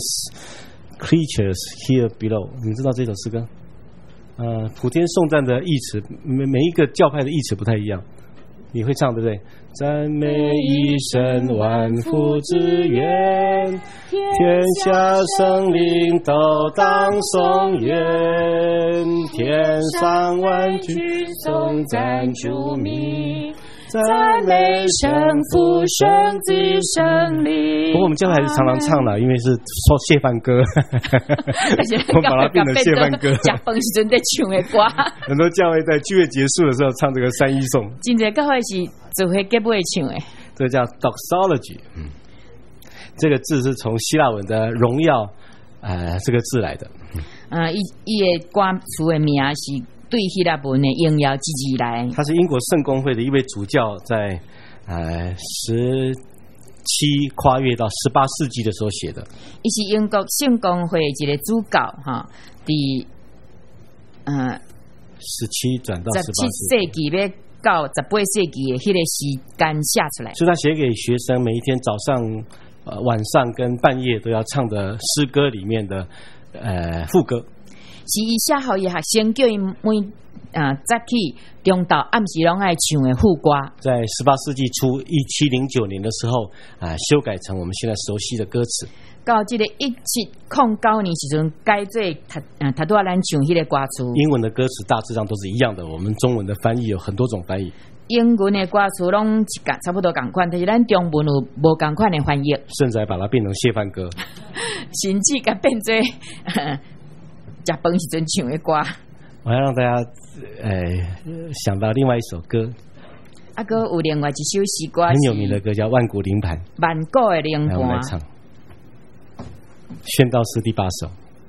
creatures here below。你知道这首诗歌？呃，普天颂赞的义词，每每一个教派的义词不太一样，你会唱对不对？赞美一生万福之源，天下生灵都当颂愿，天上万军颂赞主名。赞美圣父、圣子、圣灵。不过我们教会还是常常唱了，因为是说谢饭歌，我们把它变成谢饭歌。 吃饭时阵在唱的歌。 很多教会在聚会结束的时候唱这个三一颂。 真侪教会是只会结尾唱的。 这个叫 doxology， 嗯，这个字是从希腊文的荣耀，呃，这个字来的。 呃，伊伊的歌词的名是。对希腊文的应邀之之来， 他是英国圣公会的一位主教，在呃十七跨越到十八世纪的时候写的。 伊是英国圣公会一个主教哈，第呃十七转到十八世纪要到十八世纪的迄个时间写出来。 所以他写给学生，每一天早上、呃、晚上跟半夜都要唱的诗歌里面的呃副歌。 是伊写好伊学生叫伊每啊早起中昼暗时拢爱唱的副歌。 在十八世纪初一七零九年的时候啊、呃，修改成我们现在熟悉的歌词。 到这个一七零九年时阵改做他啊他都要咱唱迄个歌词。 英文的歌词大致上都是一样的，我们中文的翻译有很多种翻译。 英文的歌词拢一个差不多同款，但是咱中文有无同款的翻译。 甚至还把它变成谢饭歌， 甚至甲变做。食饭时阵唱的歌， 我要让大家呃想到另外一首歌， 啊，哥有另外一首诗歌很有名的歌叫《万古灵盘》， 万古的灵盘。 我们来唱，宣道诗第八首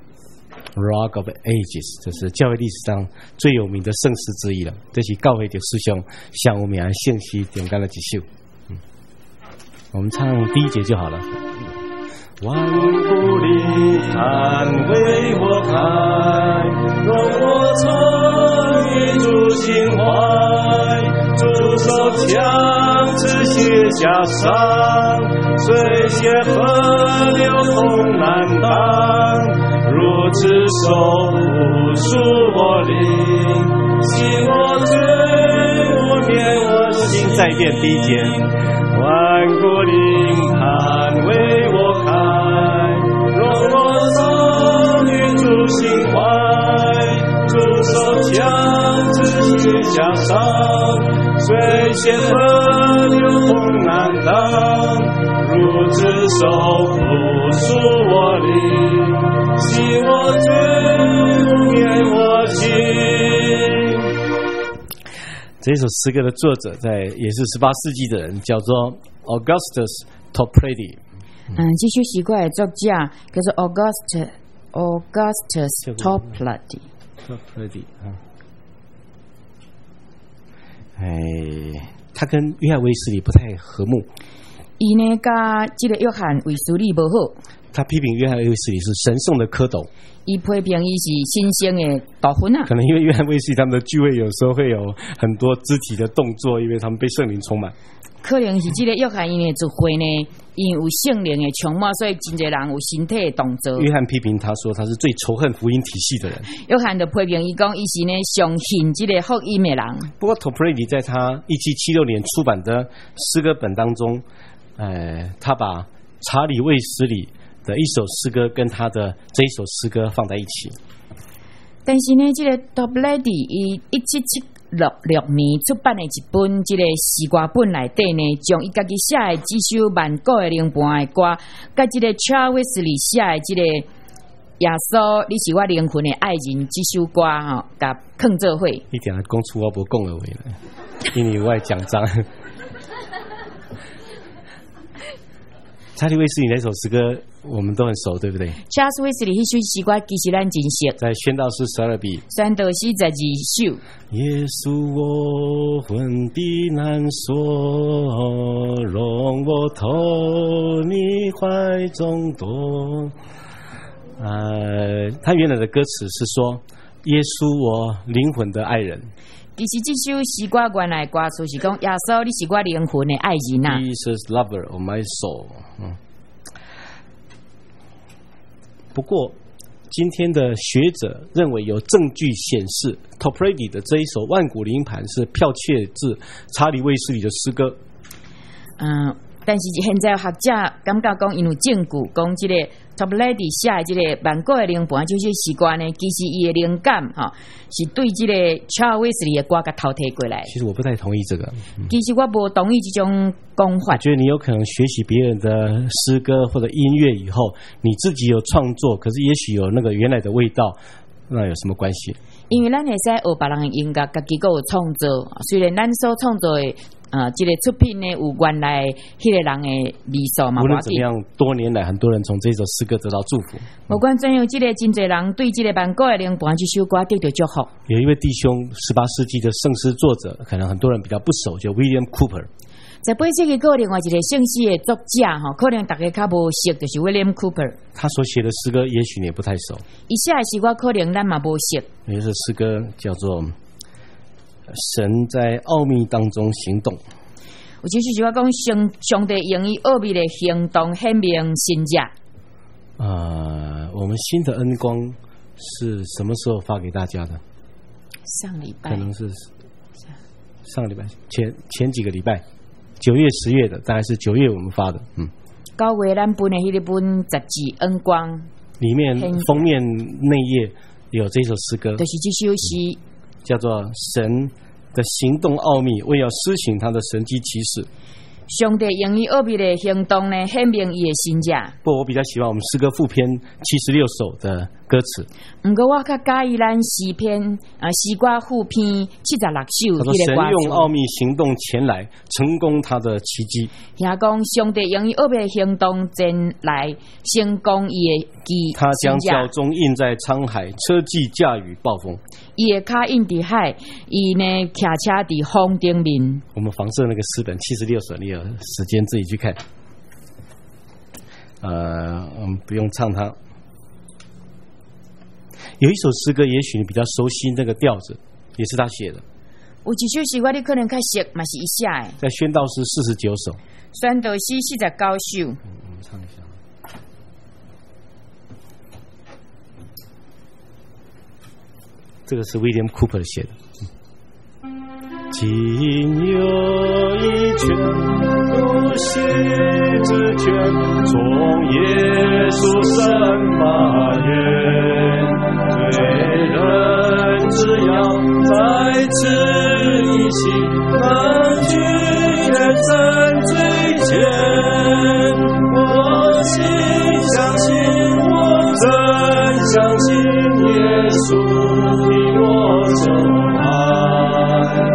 《Rock of Ages》，这是教会历史上最有名的圣诗之一了。这是教会的师兄向我们来信息点干了几首，嗯，我们唱第一节就好了。万古灵盘为我开，容我参与主心怀，主手将此写下上，虽写河流风难挡，如此手扶属我灵，心我罪我灭我心。再一遍第一节，万古灵盘为我开，容我参与主心怀，主手将此写下上，虽险河流风难挡，如此手扶属我灵，洗我罪灭我心。这首诗歌的作者在也是十八世纪的人，叫做 Augustus Toplady。 嗯，这首诗歌的作者叫做 Augustus Augustus Toplady。 Toplady 啊，哎，他跟约翰卫斯理不太和睦。 伊呢，甲这个约翰卫斯理不好。 他批评约翰卫斯理是神送的蝌蚪， 伊批评伊是新生的豆粉啊。 可能因为约翰卫斯理他们的聚会有时候会有很多肢体的动作，因为他们被圣灵充满。 可能是这个约翰因的聚会呢，因有圣灵的充满，所以真侪人有身体的动作。 约翰批评他说他是最仇恨福音体系的人。 约翰就批评伊讲，伊是呢相信这个福音的人。 不过 Toprady 在他一七七六年出版的诗歌本当中，呃，他把查理卫斯理的一首诗歌跟他的这一首诗歌放在一起。 但是呢，这个 Toprady 伊一七七六六年出版的一本这个诗歌本内底呢，将伊家己写的几首万古的灵伴的歌，甲这个 Charles Wesley 写的这个耶稣，你是我灵魂的爱人这首歌吼，甲放做伙。 你定下讲出我无讲的话来，因为我的奖章。查理卫斯理那首诗歌我们都很熟，对不对？ Charles Wesley 迄首诗歌其实咱真熟， 在宣道诗十二笔， 宣道诗十二首。 耶稣，我魂的难说，容我投你怀中躲。呃，他原来的歌词是说，耶稣，我灵魂的爱人。 其实这首诗歌原来歌词是讲，耶稣，你是我灵魂的爱人啊。 Jesus, lover of my soul。嗯。不过，今天的学者认为有证据显示 ，Toprady 的这一首万古灵盘是剽窃自查理卫斯理的诗歌。 嗯。但是现在学者感觉讲，因有证据讲，这个 Toprady 写的这个万古的灵伴这些诗歌呢，其实伊的灵感哈、哦、是对这个 Charles Wesley 的歌给偷摕过来。 其实我不太同意这个。嗯、其实我不同意这种讲法。 我觉得你有可能学习别人的诗歌或者音乐以后，你自己有创作，可是也许有那个原来的味道，那有什么关系？ 因为咱会使学别人的音乐，家己个有创作，虽然咱所创作的。呃，这个出品呢，有原来迄个人的味素嘛。 无论怎么样，多年来很多人从这首诗歌得到祝福。 不管怎样，这个真侪人对这个万古的灵伴这首歌得到祝福。 有一位弟兄，十八世纪的圣诗作者，可能很多人比较不熟，叫 William Cooper。 在八世纪，个另外一个圣诗的作者哈，可能大家较无熟，就是 William Cooper。他所写的诗歌，也许你也不太熟。 以下是我可能咱嘛无熟。 有一首诗歌叫做。神在奥秘当中行动， 我就是我讲上上帝用伊奥秘的行动显明神迹。 呃，我们新的恩光是什么时候发给大家的？ 上礼拜， 可能是上个礼拜前前几个礼拜，九月、十月的，大概是九月我们发的。嗯， 九月咱本的迄本杂志《恩光》 里面封面内页有这首诗歌， 就是这首诗。嗯叫做神的行动奥秘，为要施行他的神迹奇事。 上帝用伊奥秘的行动呢，显明伊的神迹。 不过我比较喜欢我们诗歌副篇七十六首的歌词。 不过我较介意咱诗篇啊诗歌副篇七十六首。 他说神用奥秘行动前来，成功他的奇迹。 也讲上帝用伊奥秘的行动前来，成功伊的奇。 他将脚中印在沧海，车骑驾驭暴风。 伊的脚印伫海，伊呢骑车伫风顶面。 我们房舍那个诗本七十六首，你有时间自己去看。呃，我们不用唱它。有一首诗歌，也许你比较熟悉那个调子，也是他写的。 有一首诗，我你可能较熟，嘛是伊写的。 在宣道诗四十九首， 宣道诗四十九首。 嗯，我们唱一下。这个是 William Cooper 写的。仅有一拳，不息之拳，从耶稣生发源，对人只要在此一起，能拒绝真罪前。我心相信，我真相信耶稣比我深爱。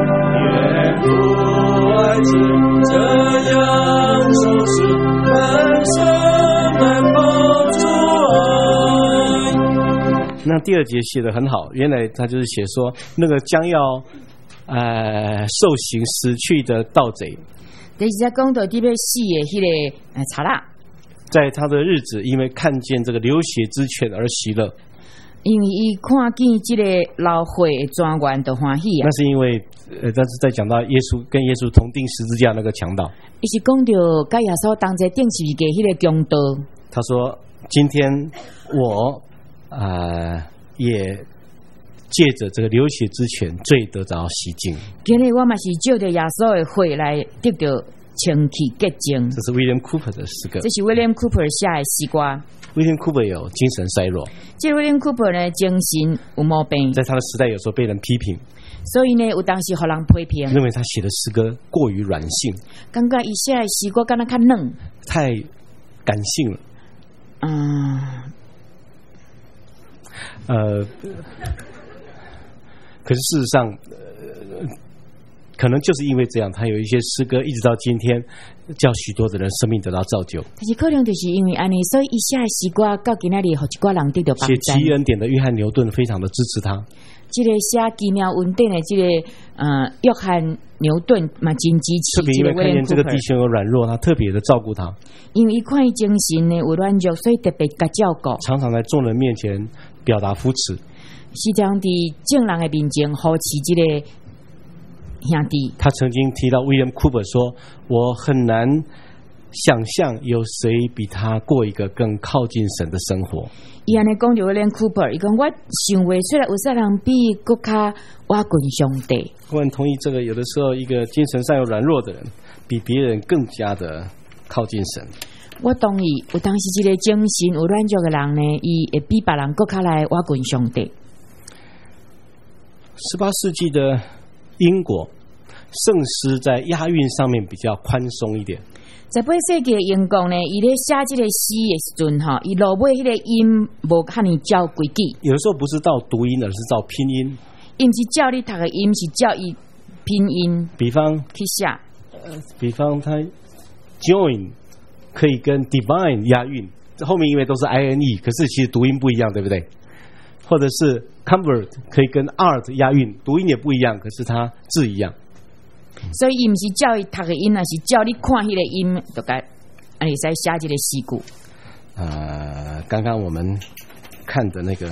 这样就是满身满包主爱。那第二节写得很好，原来他就是写说那个将要呃受刑死去的盗贼。 第二节讲到这边死的迄个呃查拉， 在他的日子，因为看见这个流血之泉而喜乐。 因为伊看见这个老血的庄园就欢喜啊。 那是因为，呃，但是在讲到耶稣跟耶稣同钉十字架那个强盗， 伊是讲到甲耶稣当在钉十字架迄个强盗。 他说：“今天我呃也借着这个流血之泉，罪得着洗净。 今日我嘛是借着耶稣的血来得到清气洁净。” 这是 William Cooper 的诗歌。 这是 William Cooper 写的诗歌。 William Cooper 有精神衰弱， 这 William Cooper 呢精神有毛病， 在他的时代有时候被人批评， 所以呢有当时互人批评， 认为他写的诗歌过于软性， 感觉伊写的诗歌敢若较软， 太感性了。 嗯， 呃，可是事实上，呃，可能就是因为这样，他有一些诗歌一直到今天，叫许多的人生命得到造就。 但是可能就是因为安尼，所以伊写的诗歌到今仔日，互一寡人得到帮助。 写奇恩典的约翰牛顿非常的支持他。 这个写奇妙恩典的这个呃约翰牛顿嘛，真支持。 特别因为看见这个弟兄有软弱，他特别的照顾他。 因为伊看伊精神呢有软弱，所以特别甲照顾。 常常在众人面前表达扶持。 时常伫众人的面前扶持这个兄弟。他曾经提到 William Cooper 说：“我很难想象有谁比他过一个更靠近神的生活。” 伊安尼讲着 William Cooper，伊讲我想袂出来有啥人比更较挖近上帝。 我很同意这个，有的时候一个精神上有软弱的人，比别人更加的靠近神。 我同意，有当时一个精神有软弱的人呢，伊会比别人更较来挖近上帝。 十八世纪的英国圣诗在押韵上面比较宽松一点。 十八世纪的英国呢，伊咧写这个诗的时阵哈，伊落尾迄个音无遐尼照规矩。 有的时候不是照读音，而是照拼音。 伊毋是照你读的音，是照伊拼音。 比方去写， 呃，比方他 join 可以跟 divine 押韵，这后面因为都是 ine， 可是其实读音不一样，对不对？或者是 convert 可以跟 art 押韵，读音也不一样，可是它字一样。 所以伊毋是照伊读的音，而是照你看迄个音，就该安尼使写一个诗句。 呃，刚刚我们看的那个，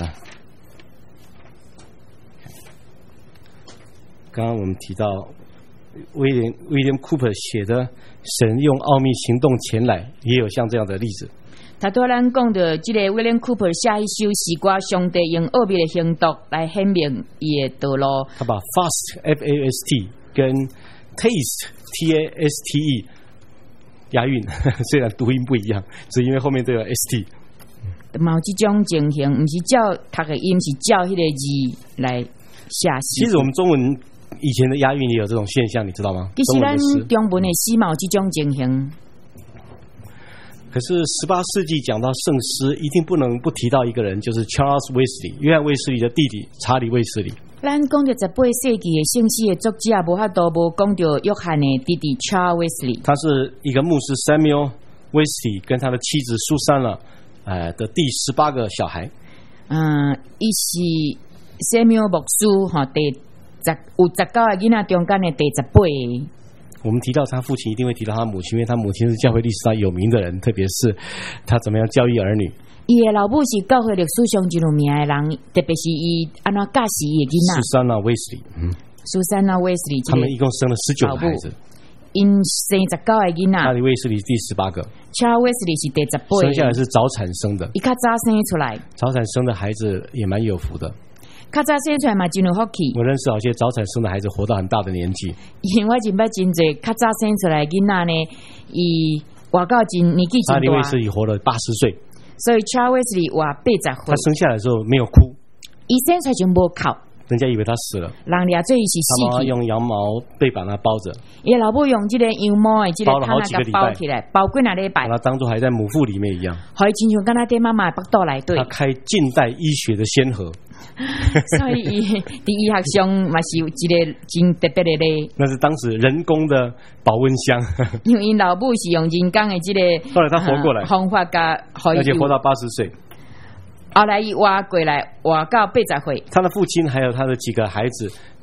刚刚我们提到威廉威廉 Cooper 写的《神用奥秘行动前来》，也有像这样的例子。 他对咱讲的这个 William Cooper 写一首诗歌，上帝用奥秘的行动来显明伊的道路。他把 fast F A S T 跟 taste T A S T E 押韵，虽然读音不一样，只因为后面都有 S T。 冇这种情形，不是照读的音，是照迄个字来写诗。 其实我们中文以前的押韵也有这种现象，你知道吗？ 其实咱中文的诗冇这种情形。 可是十八世纪讲到圣诗，一定不能不提到一个人，就是 Charles Wesley， 约翰卫斯理的弟弟查理卫斯理。 咱讲到十八世纪的圣诗的作者，无法度无讲到约翰的弟弟 Charles Wesley。 他是一个牧师 Samuel Wesley 跟他的妻子苏珊了，呃的第十八个小孩。 嗯，伊是 Samuel 牧师哈，第十有十九个囡仔中间的第十八个。 我们提到他父亲，一定会提到他母亲，因为他母亲是教会历史上有名的人，特别是他怎么样教育儿女。伊的老母是教会历史上真有名的人，特别是伊安怎教示伊的囡仔。苏珊娜·威斯理，嗯，苏珊娜·威斯理，他们一共生了十九个孩子，因生十九个囡仔。查理·威斯理第十八个，查理·威斯理是第十八个，生下来是早产生的，伊较早生出来，早产生的孩子也蛮有福的。较早生出来嘛，真有福气。我认识好些早产生的孩子活到很大的年纪。因为我真捌真侪较早生出来囡仔呢，伊活到真年纪真大。查理卫斯理活了八十岁，所以查理卫斯理活八十岁。他生下来的时候没有哭，伊生出来就无哭。人家以为他死了，人俩这是死去。他妈妈用羊毛被把他包着，伊老母用这个羊毛的这个毯给包起来，包几那礼拜，把他当作还在母腹里面一样，还亲像跟他爹妈妈腹肚来对。他开近代医学的先河，所以伊在医学上嘛是有一个真特别的咧。那是当时人工的保温箱，因为老母是用人工的这个，后来他活过来，方法加，而且活到八十岁。后来伊活过来，活到八十岁。他的父亲还有他的几个孩子，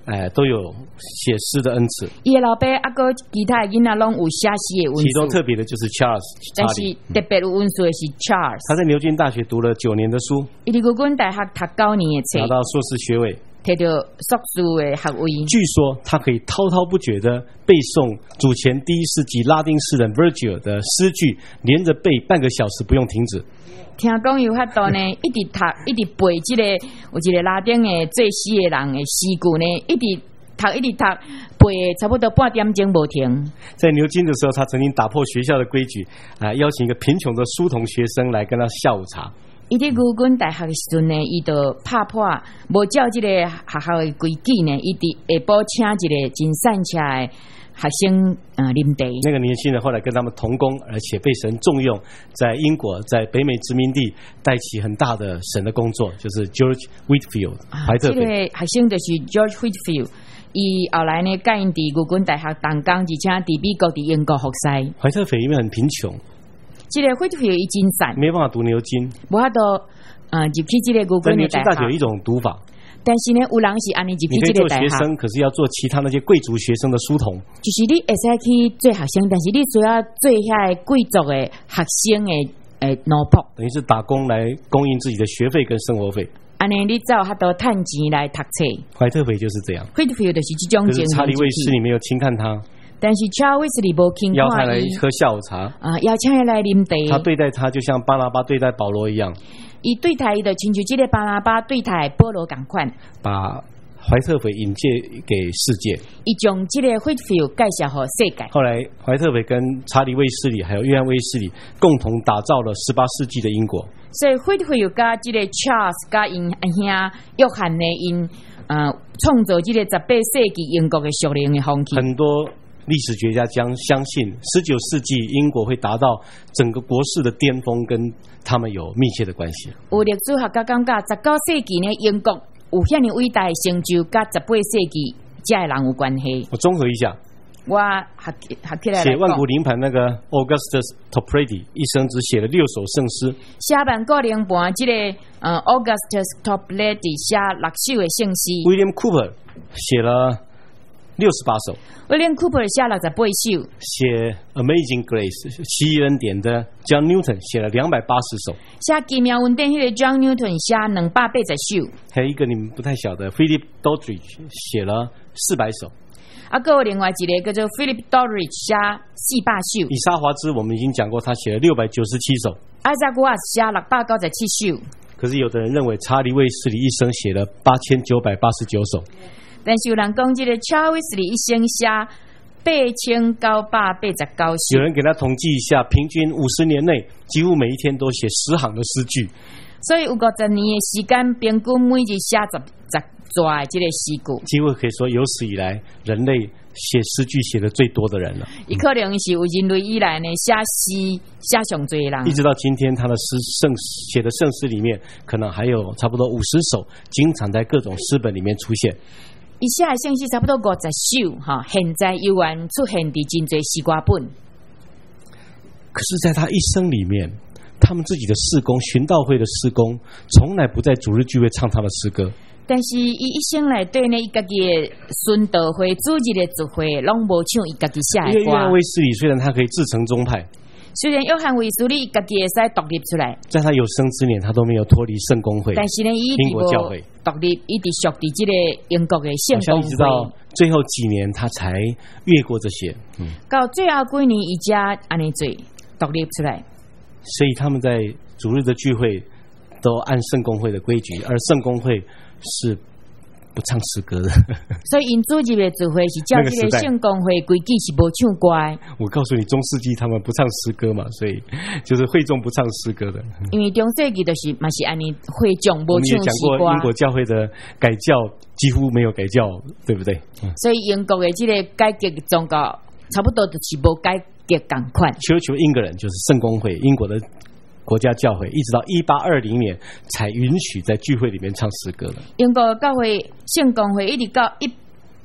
哎，都有写诗的恩赐。 伊的老爸啊，个其他的囡仔拢有写诗的文其中书， 特别的就是 Charles， 但是特别有文书的是 Charles。 他在牛津大学读了九年的书， 伊伫牛津大学读九年的册， 拿到硕士学位， 摕到硕士的学位。 据说他可以滔滔不绝地背诵主前第一世纪拉丁诗人 Virgil 的诗句，连着背半个小时不用停止。 听讲有法度呢，一直读，一直背即、这个有一个拉丁的作诗的人的诗句呢，一直读，一直读，背差不多半点钟无停。 在牛津的时候，他曾经打破学校的规矩，啊、呃，邀请一个贫穷的书童学生来跟他下午茶。 伊伫牛津大学的时阵呢，伊就拍破无照即个学校的规矩呢，伊伫下晡请一个真善车的学生呃啉茶。 那个年轻人后来跟他们同工，而且被神重用，在英国在北美殖民地带起很大的神的工作，就是 George Whitefield 怀特菲。这个学生就是 George Whitefield， 伊后来呢，甲因伫牛津大学同工，而且伫美国伫英国服侍。 怀特菲因为很贫穷， 这个 Whitefield 伊真善， 没办法读牛津， 无法度呃入去这个牛津的大学。 牛津大学有一种读法。 但是呢，有人是安尼入去你可以做这个大学， 学生，可是要做其他那些贵族学生的书童。 就是你会使去做学生，但是你需要做遐贵族的学生的诶奴仆， 等于是打工来供应自己的学费跟生活费。 安尼你才有法度趁钱来读册。 怀特菲就是这样。 Whitefield 就是这种情形。 可是查理卫斯理没有轻看他， 但是查理卫斯理无轻邀他看伊， 来喝下午茶， 啊，邀请伊来啉茶。 他对待他就像巴拿巴对待保罗一样， 伊对待伊就亲像这个巴拿巴对待保罗同款， 把怀特菲引介给世界。 伊将这个 Whitefield 介绍给世界。 后来怀特菲跟查理卫斯理还有约翰卫斯理共同打造了十八世纪的英国。 所以 Whitefield 甲这个 Charles 甲因兄约翰呢，因呃创造这个十八世纪英国的属灵的风气。 很多历史学家将相信十九世纪英国会达到整个国势的巅峰，跟他们有密切的关系。 有历史学家感觉十九世纪呢，英国有遐尼伟大的成就，甲十八世纪这的人有关系。 我综合一下， 我合合起来写万古灵盘那个 Augustus Toplady 一生只写了六首圣诗。 写万古灵盘这个呃 Augustus Toplady 写六首的圣诗。 William Cooper 写了六十八首。 William Cooper 写六十八首。 写 Amazing Grace 奇异恩典的 John Newton 写了两百八十首。 写奇妙恩典迄个 John Newton 写两百八十首。 还有一个你们不太晓得 Philip Doddridge 写了四百首。 啊，还有另外一个叫做 Philip Doddridge 写四百首。 以沙华兹我们已经讲过，他写了六百九十七首。 艾萨古瓦写六百九十七首。 可是有的人认为查理卫斯理一生写了八千九百八十九首。 但是有人讲，这个查理卫斯理一生写八千九百八十九首。 有人给他统计一下，平均五十年内，几乎每一天都写十行的诗句。 所以有五十年的时间，平均每日写十十抓的这个诗句。 几乎可以说有史以来人类写诗句写的最多的人了。 伊可能是有人类以来呢写诗写上最的人。 一直到今天，他的诗圣写的圣诗里面，可能还有差不多五十首，经常在各种诗本里面出现。 伊写的圣诗差不多五十首，哈，现在依然出现伫真侪诗歌本。 可是，在他一生里面，他们自己的事工，循道会的事工，从来不在主日聚会唱他的诗歌。 但是伊一生内底呢，伊家己的循道会、主日的聚会，拢无唱伊家己写的歌。 因为约翰卫斯理虽然他可以自成宗派， 虽然约翰卫斯理家己会使独立出来， 在他有生之年，他都没有脱离圣公会。 但是呢，伊英国教会独立，一直属伫这个英国的圣公会。 一直到最后几年，他才越过这些。嗯， 到最后几年，伊才安尼做独立出来。 所以他们在主日的聚会都按圣公会的规矩，而圣公会是不唱诗歌的。 所以因主日的聚会是照这个圣公会规矩是无唱歌的。 我告诉你，中世纪他们不唱诗歌嘛，所以就是会众不唱诗歌的。 因为中世纪就是嘛是安尼会众无唱诗歌。我们也讲过英国教会的改教几乎没有改教，对不对？ 嗯、所以英国的这个改革宗教差不多就是无改革同款。 求求英国人就是圣公会，英国的国家教会，一直到一八二零年才允许在聚会里面唱诗歌的。 英国教会圣公会一直到一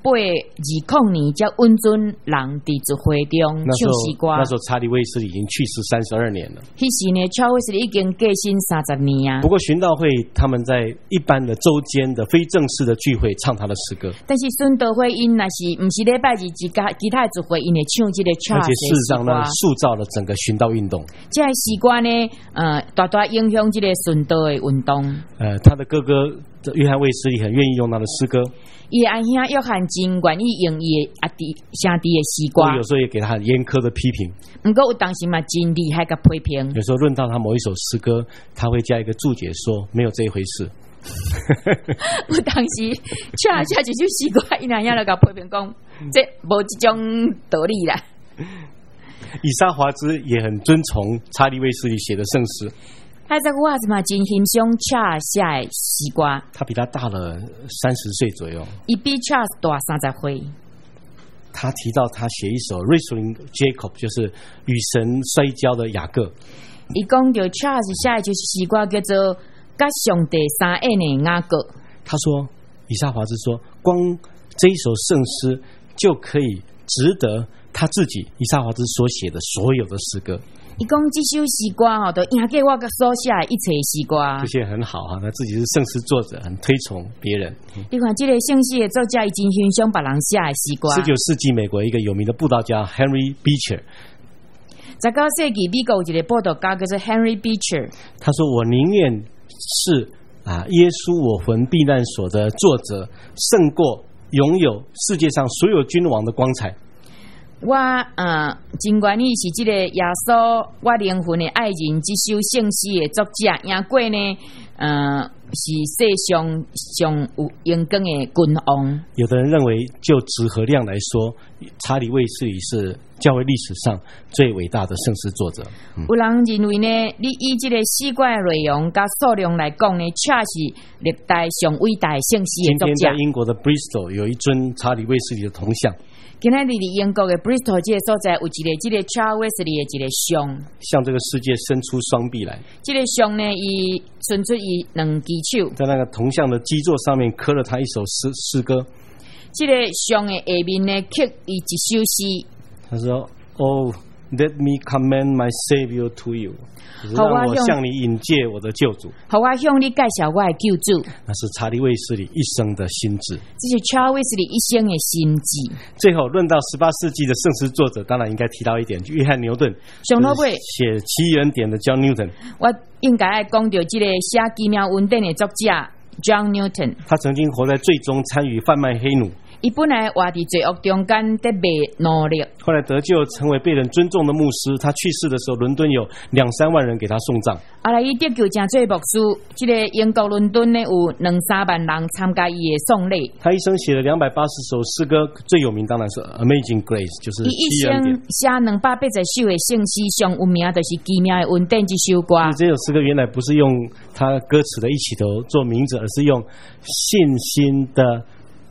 八二零年才温准人伫聚会中唱诗歌。 那时候查理卫斯理已经去世三十二年了。 迄时呢，查理卫斯理已经过身三十年啊。 不过寻道会他们在一般的周间的非正式的聚会唱他的诗歌。 但是顺道会因那是不是礼拜日其他其他聚会因会唱这个 Charles 的诗歌，而且事实上呢，塑造了整个寻道运动。 这诗歌呢，呃，大大影响这个顺道的运动。 呃，他的哥哥约翰卫斯理很愿意用他的诗歌。 伊阿兄约翰真愿意用伊阿弟兄弟的诗歌， 有时候也给他很严苛的批评。 不过有当时嘛真厉害个批评。 有时候论到他某一首诗歌，他会加一个注解说没有这一回事。 有当时恰恰一首诗歌，伊阿兄就甲批评讲，这无这种道理啦。 以沙华兹也很尊崇查理卫斯理写的圣诗。 他这个话是嘛真欣赏恰写的诗歌。 他比他大了三十岁左右。 伊比 Charles 大三十岁。 他提到他写一首 Wrestling Jacob， 就是与神摔跤的雅各。 伊讲到 Charles 写的就是诗歌叫做甲上帝三恩的雅各。他说，以沙华兹说，光这一首圣诗就可以值得他自己以沙华兹所写的所有的诗歌。 伊讲这首诗歌吼，都赢过我个所写的一切诗歌。 这些很好哈，他自己是圣诗作者，很推崇别人。 你看，这个圣诗的作家已经欣赏别人写的诗歌。 十九世纪美国一个有名的布道家 Henry Beecher。 十九世纪美国有一个布道家叫做 Henry Beecher。 他说：“我宁愿是啊，耶稣我魂避难所的作者，胜过拥有世界上所有君王的光彩。” 我呃，真愿意是这个耶稣我灵魂的爱人，这首圣诗的作者，赢过呢，呃，是世上上有荣光的君王。 有的人认为，就质和量来说，查理卫斯理是教会历史上最伟大的圣诗作者。 嗯、有人认为呢，你以这个诗歌的内容加数量来讲呢，确是历代上伟大的圣诗的作者。 今天在英国的 Bristol 有一尊查理卫斯理的铜像。 今仔日伫英国的 Bristol 这个所在有一个这个 Charles Wesley 的一个像， 向这个世界伸出双臂来。 这个像呢，伊伸出伊两只手， 在那个铜像的基座上面刻了他一首诗诗歌。 这个像的下面呢，刻伊一首诗。 他说：“哦。” Let me commend my Savior to you， 让我向你引荐我的救主。 好，我向你介绍我的救主。 那是查理卫斯理一生的心志。 这是查理卫斯理一生的心志。 最后论到十八世纪的圣诗作者，当然应该提到一点，约翰牛顿。 上头尾写奇异恩典的 John Newton。 我应该爱讲到这个写奇妙恩典的作者 John Newton。 他曾经活在最终参与贩卖黑奴。 伊本来活伫罪恶中间，在卖奴隶。 后来得救，成为被人尊重的牧师。他去世的时候，伦敦有两三万人给他送葬。 后来伊得救，真做牧师。这个英国伦敦呢，有两三万人参加伊的送礼。 他一生写了两百八十首诗歌，最有名当然是《Amazing Grace》，就是伊一生写两百八十首的圣诗，上有名就是《奇妙的恩典》这首歌。 这首诗歌原来不是用他歌词的一起头做名字，而是用信心的。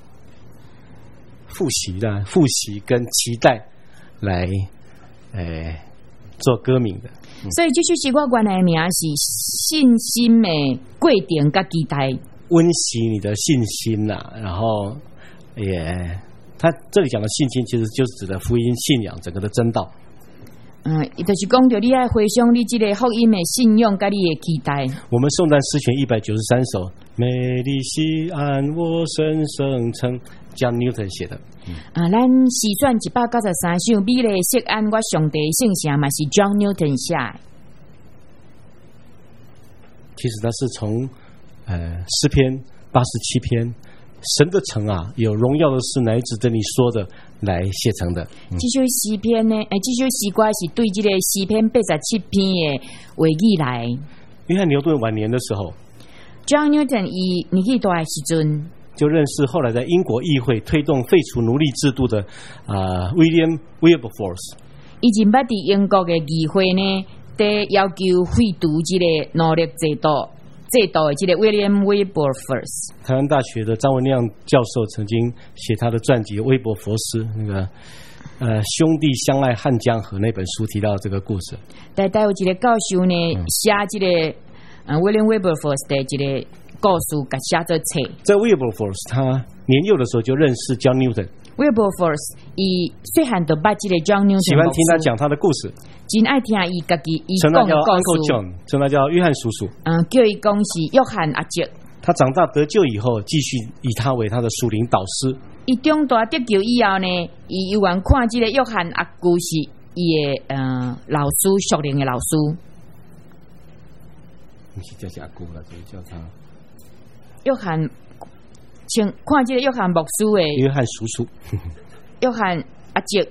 复习的复习跟期待来，诶、呃、做歌名的， 嗯、所以这首诗歌原来的名是信心的过程跟期待， 温习你的信心呐、啊。然后也，他这里讲的信心，其实就是指的福音信仰整个的真道。 嗯，就是讲到你爱回想你这个福音的信仰跟你的期待。 我们颂赞诗选一百九十三首，美丽西安我深深称。John Newton 写的。 嗯、啊，咱试选一百九十三首美丽西安我上帝圣城嘛，是 John Newton 写的。 其实他是从呃诗篇八十七篇，神的城啊，有荣耀的事乃指着你说的来写成的。 嗯、这首诗篇呢，诶，这首诗歌是对这个诗篇八十七篇的话语来。 约翰牛顿晚年的时候 ，John Newton 伊年纪大的时阵。 就认识后来在英国议会推动废除奴隶制度的啊、呃、William Wilberforce。 以前捌伫英国的议会呢，在要求废除这个奴隶制度制度的这个 William Wilberforce。 台湾大学的张文亮教授曾经写他的传记《威伯佛斯》，那个呃兄弟相爱汉江河那本书提到这个故事。 但但有一个教授呢，写这个呃 William Wilberforce 的这个。 故事甲写做册。 在 Wilberforce 他年幼的时候就认识 John Newton。Wilberforce 伊细汉就捌即个 John Newton， 喜欢听他讲他的故事， 真爱听伊家己伊讲的故事。 John， 称他叫约翰叔叔。 嗯，叫伊讲是约翰阿叔。 他长大得救以后，继续以他为他的属灵导师。 伊长大得救以后呢，伊有缘看即个约翰阿姑是伊的呃老师，属灵的老师。 不是叫阿姑了，就是叫他约翰，请看即个约翰牧师的约翰叔叔， 约翰阿叔。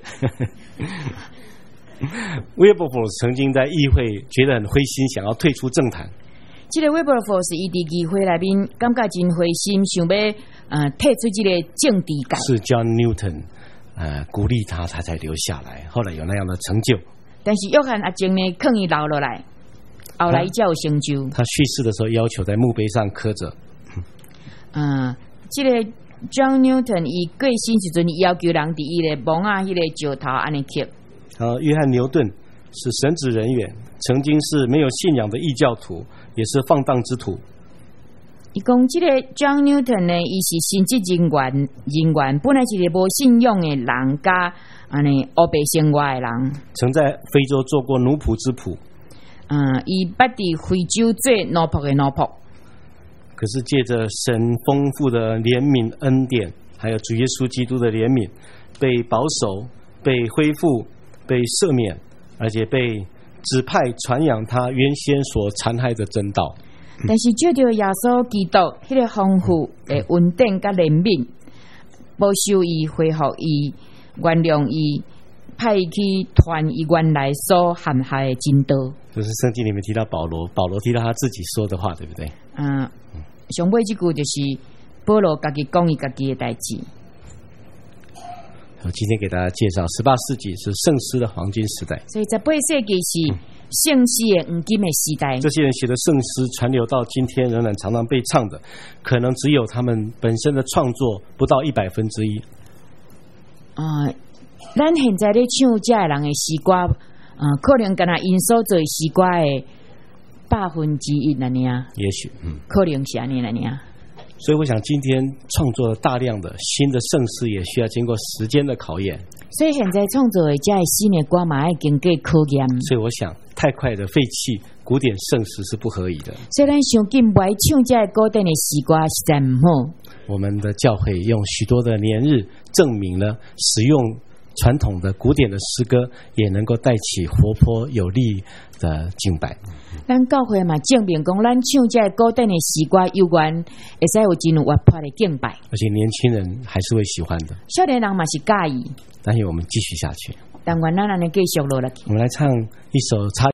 Wilberforce 曾经在议会觉得很灰心，想要退出政坛。 这个 Wilberforce 伊伫议会内面感觉真灰心，想要呃退出这个政治界。 是 John Newton 呃鼓励他，他才留下来。后来有那样的成就。但是约翰阿叔呢，抗伊留落来，后来才有成就。 他去世的时候要求在墓碑上刻着。 嗯，这个 John Newton 伊过身时阵要求人伫伊个墓啊，迄个石头安尼刻。 呃，约翰牛顿是神职人员，曾经是没有信仰的异教徒，也是放荡之徒。 伊讲这个 John Newton 呢，伊是神职人员，人员本来是一个无信仰的人，加安尼黑白生活的人。 曾在非洲做过奴仆之仆。 嗯，伊捌伫非洲做奴仆的奴仆。 可是借着神丰富的怜悯恩典，还有主耶稣基督的怜悯，被保守，被恢复，被赦免，而且被指派传扬他原先所残害的真道。 但是借着耶稣基督迄个丰富的恩典甲怜悯，保守伊，恢复伊，原谅伊，派去传伊原来所含下的真道。 就是圣经里面提到保罗，保罗提到他自己说的话，对不对？ 嗯，上尾这句就是保罗家己讲伊家己的代志。 我今天给大家介绍十八世纪是圣诗的黄金时代， 所以十八世纪是圣诗的黄金的时代。 这些人写的圣诗传流到今天，仍然常常被唱的，可能只有他们本身的创作不到一百分之一。 啊、呃，咱现在咧唱这的人的诗歌，啊、呃，可能跟他因所做诗歌的百分之一那样， 也许，嗯， 可能是安尼那样。 所以我想，今天创作了大量的新的圣诗，也需要经过时间的考验。 所以现在创作的这些新的歌嘛，要经过考验。 所以我想，太快的废弃古典圣诗是不合宜的。 所以咱想紧不爱唱这古典的诗歌，实在唔好。 我们的教会用许多的年日证明了，使用传统的古典的诗歌，也能够带起活泼有力的敬拜。 咱教会嘛证明讲，咱唱这古典的诗歌，有关会使有真活泼的敬拜， 而且年轻人还是会喜欢的。 少年人嘛是介意。 但是我们继续下去， 但愿咱安尼继续落去。 我们来唱一首插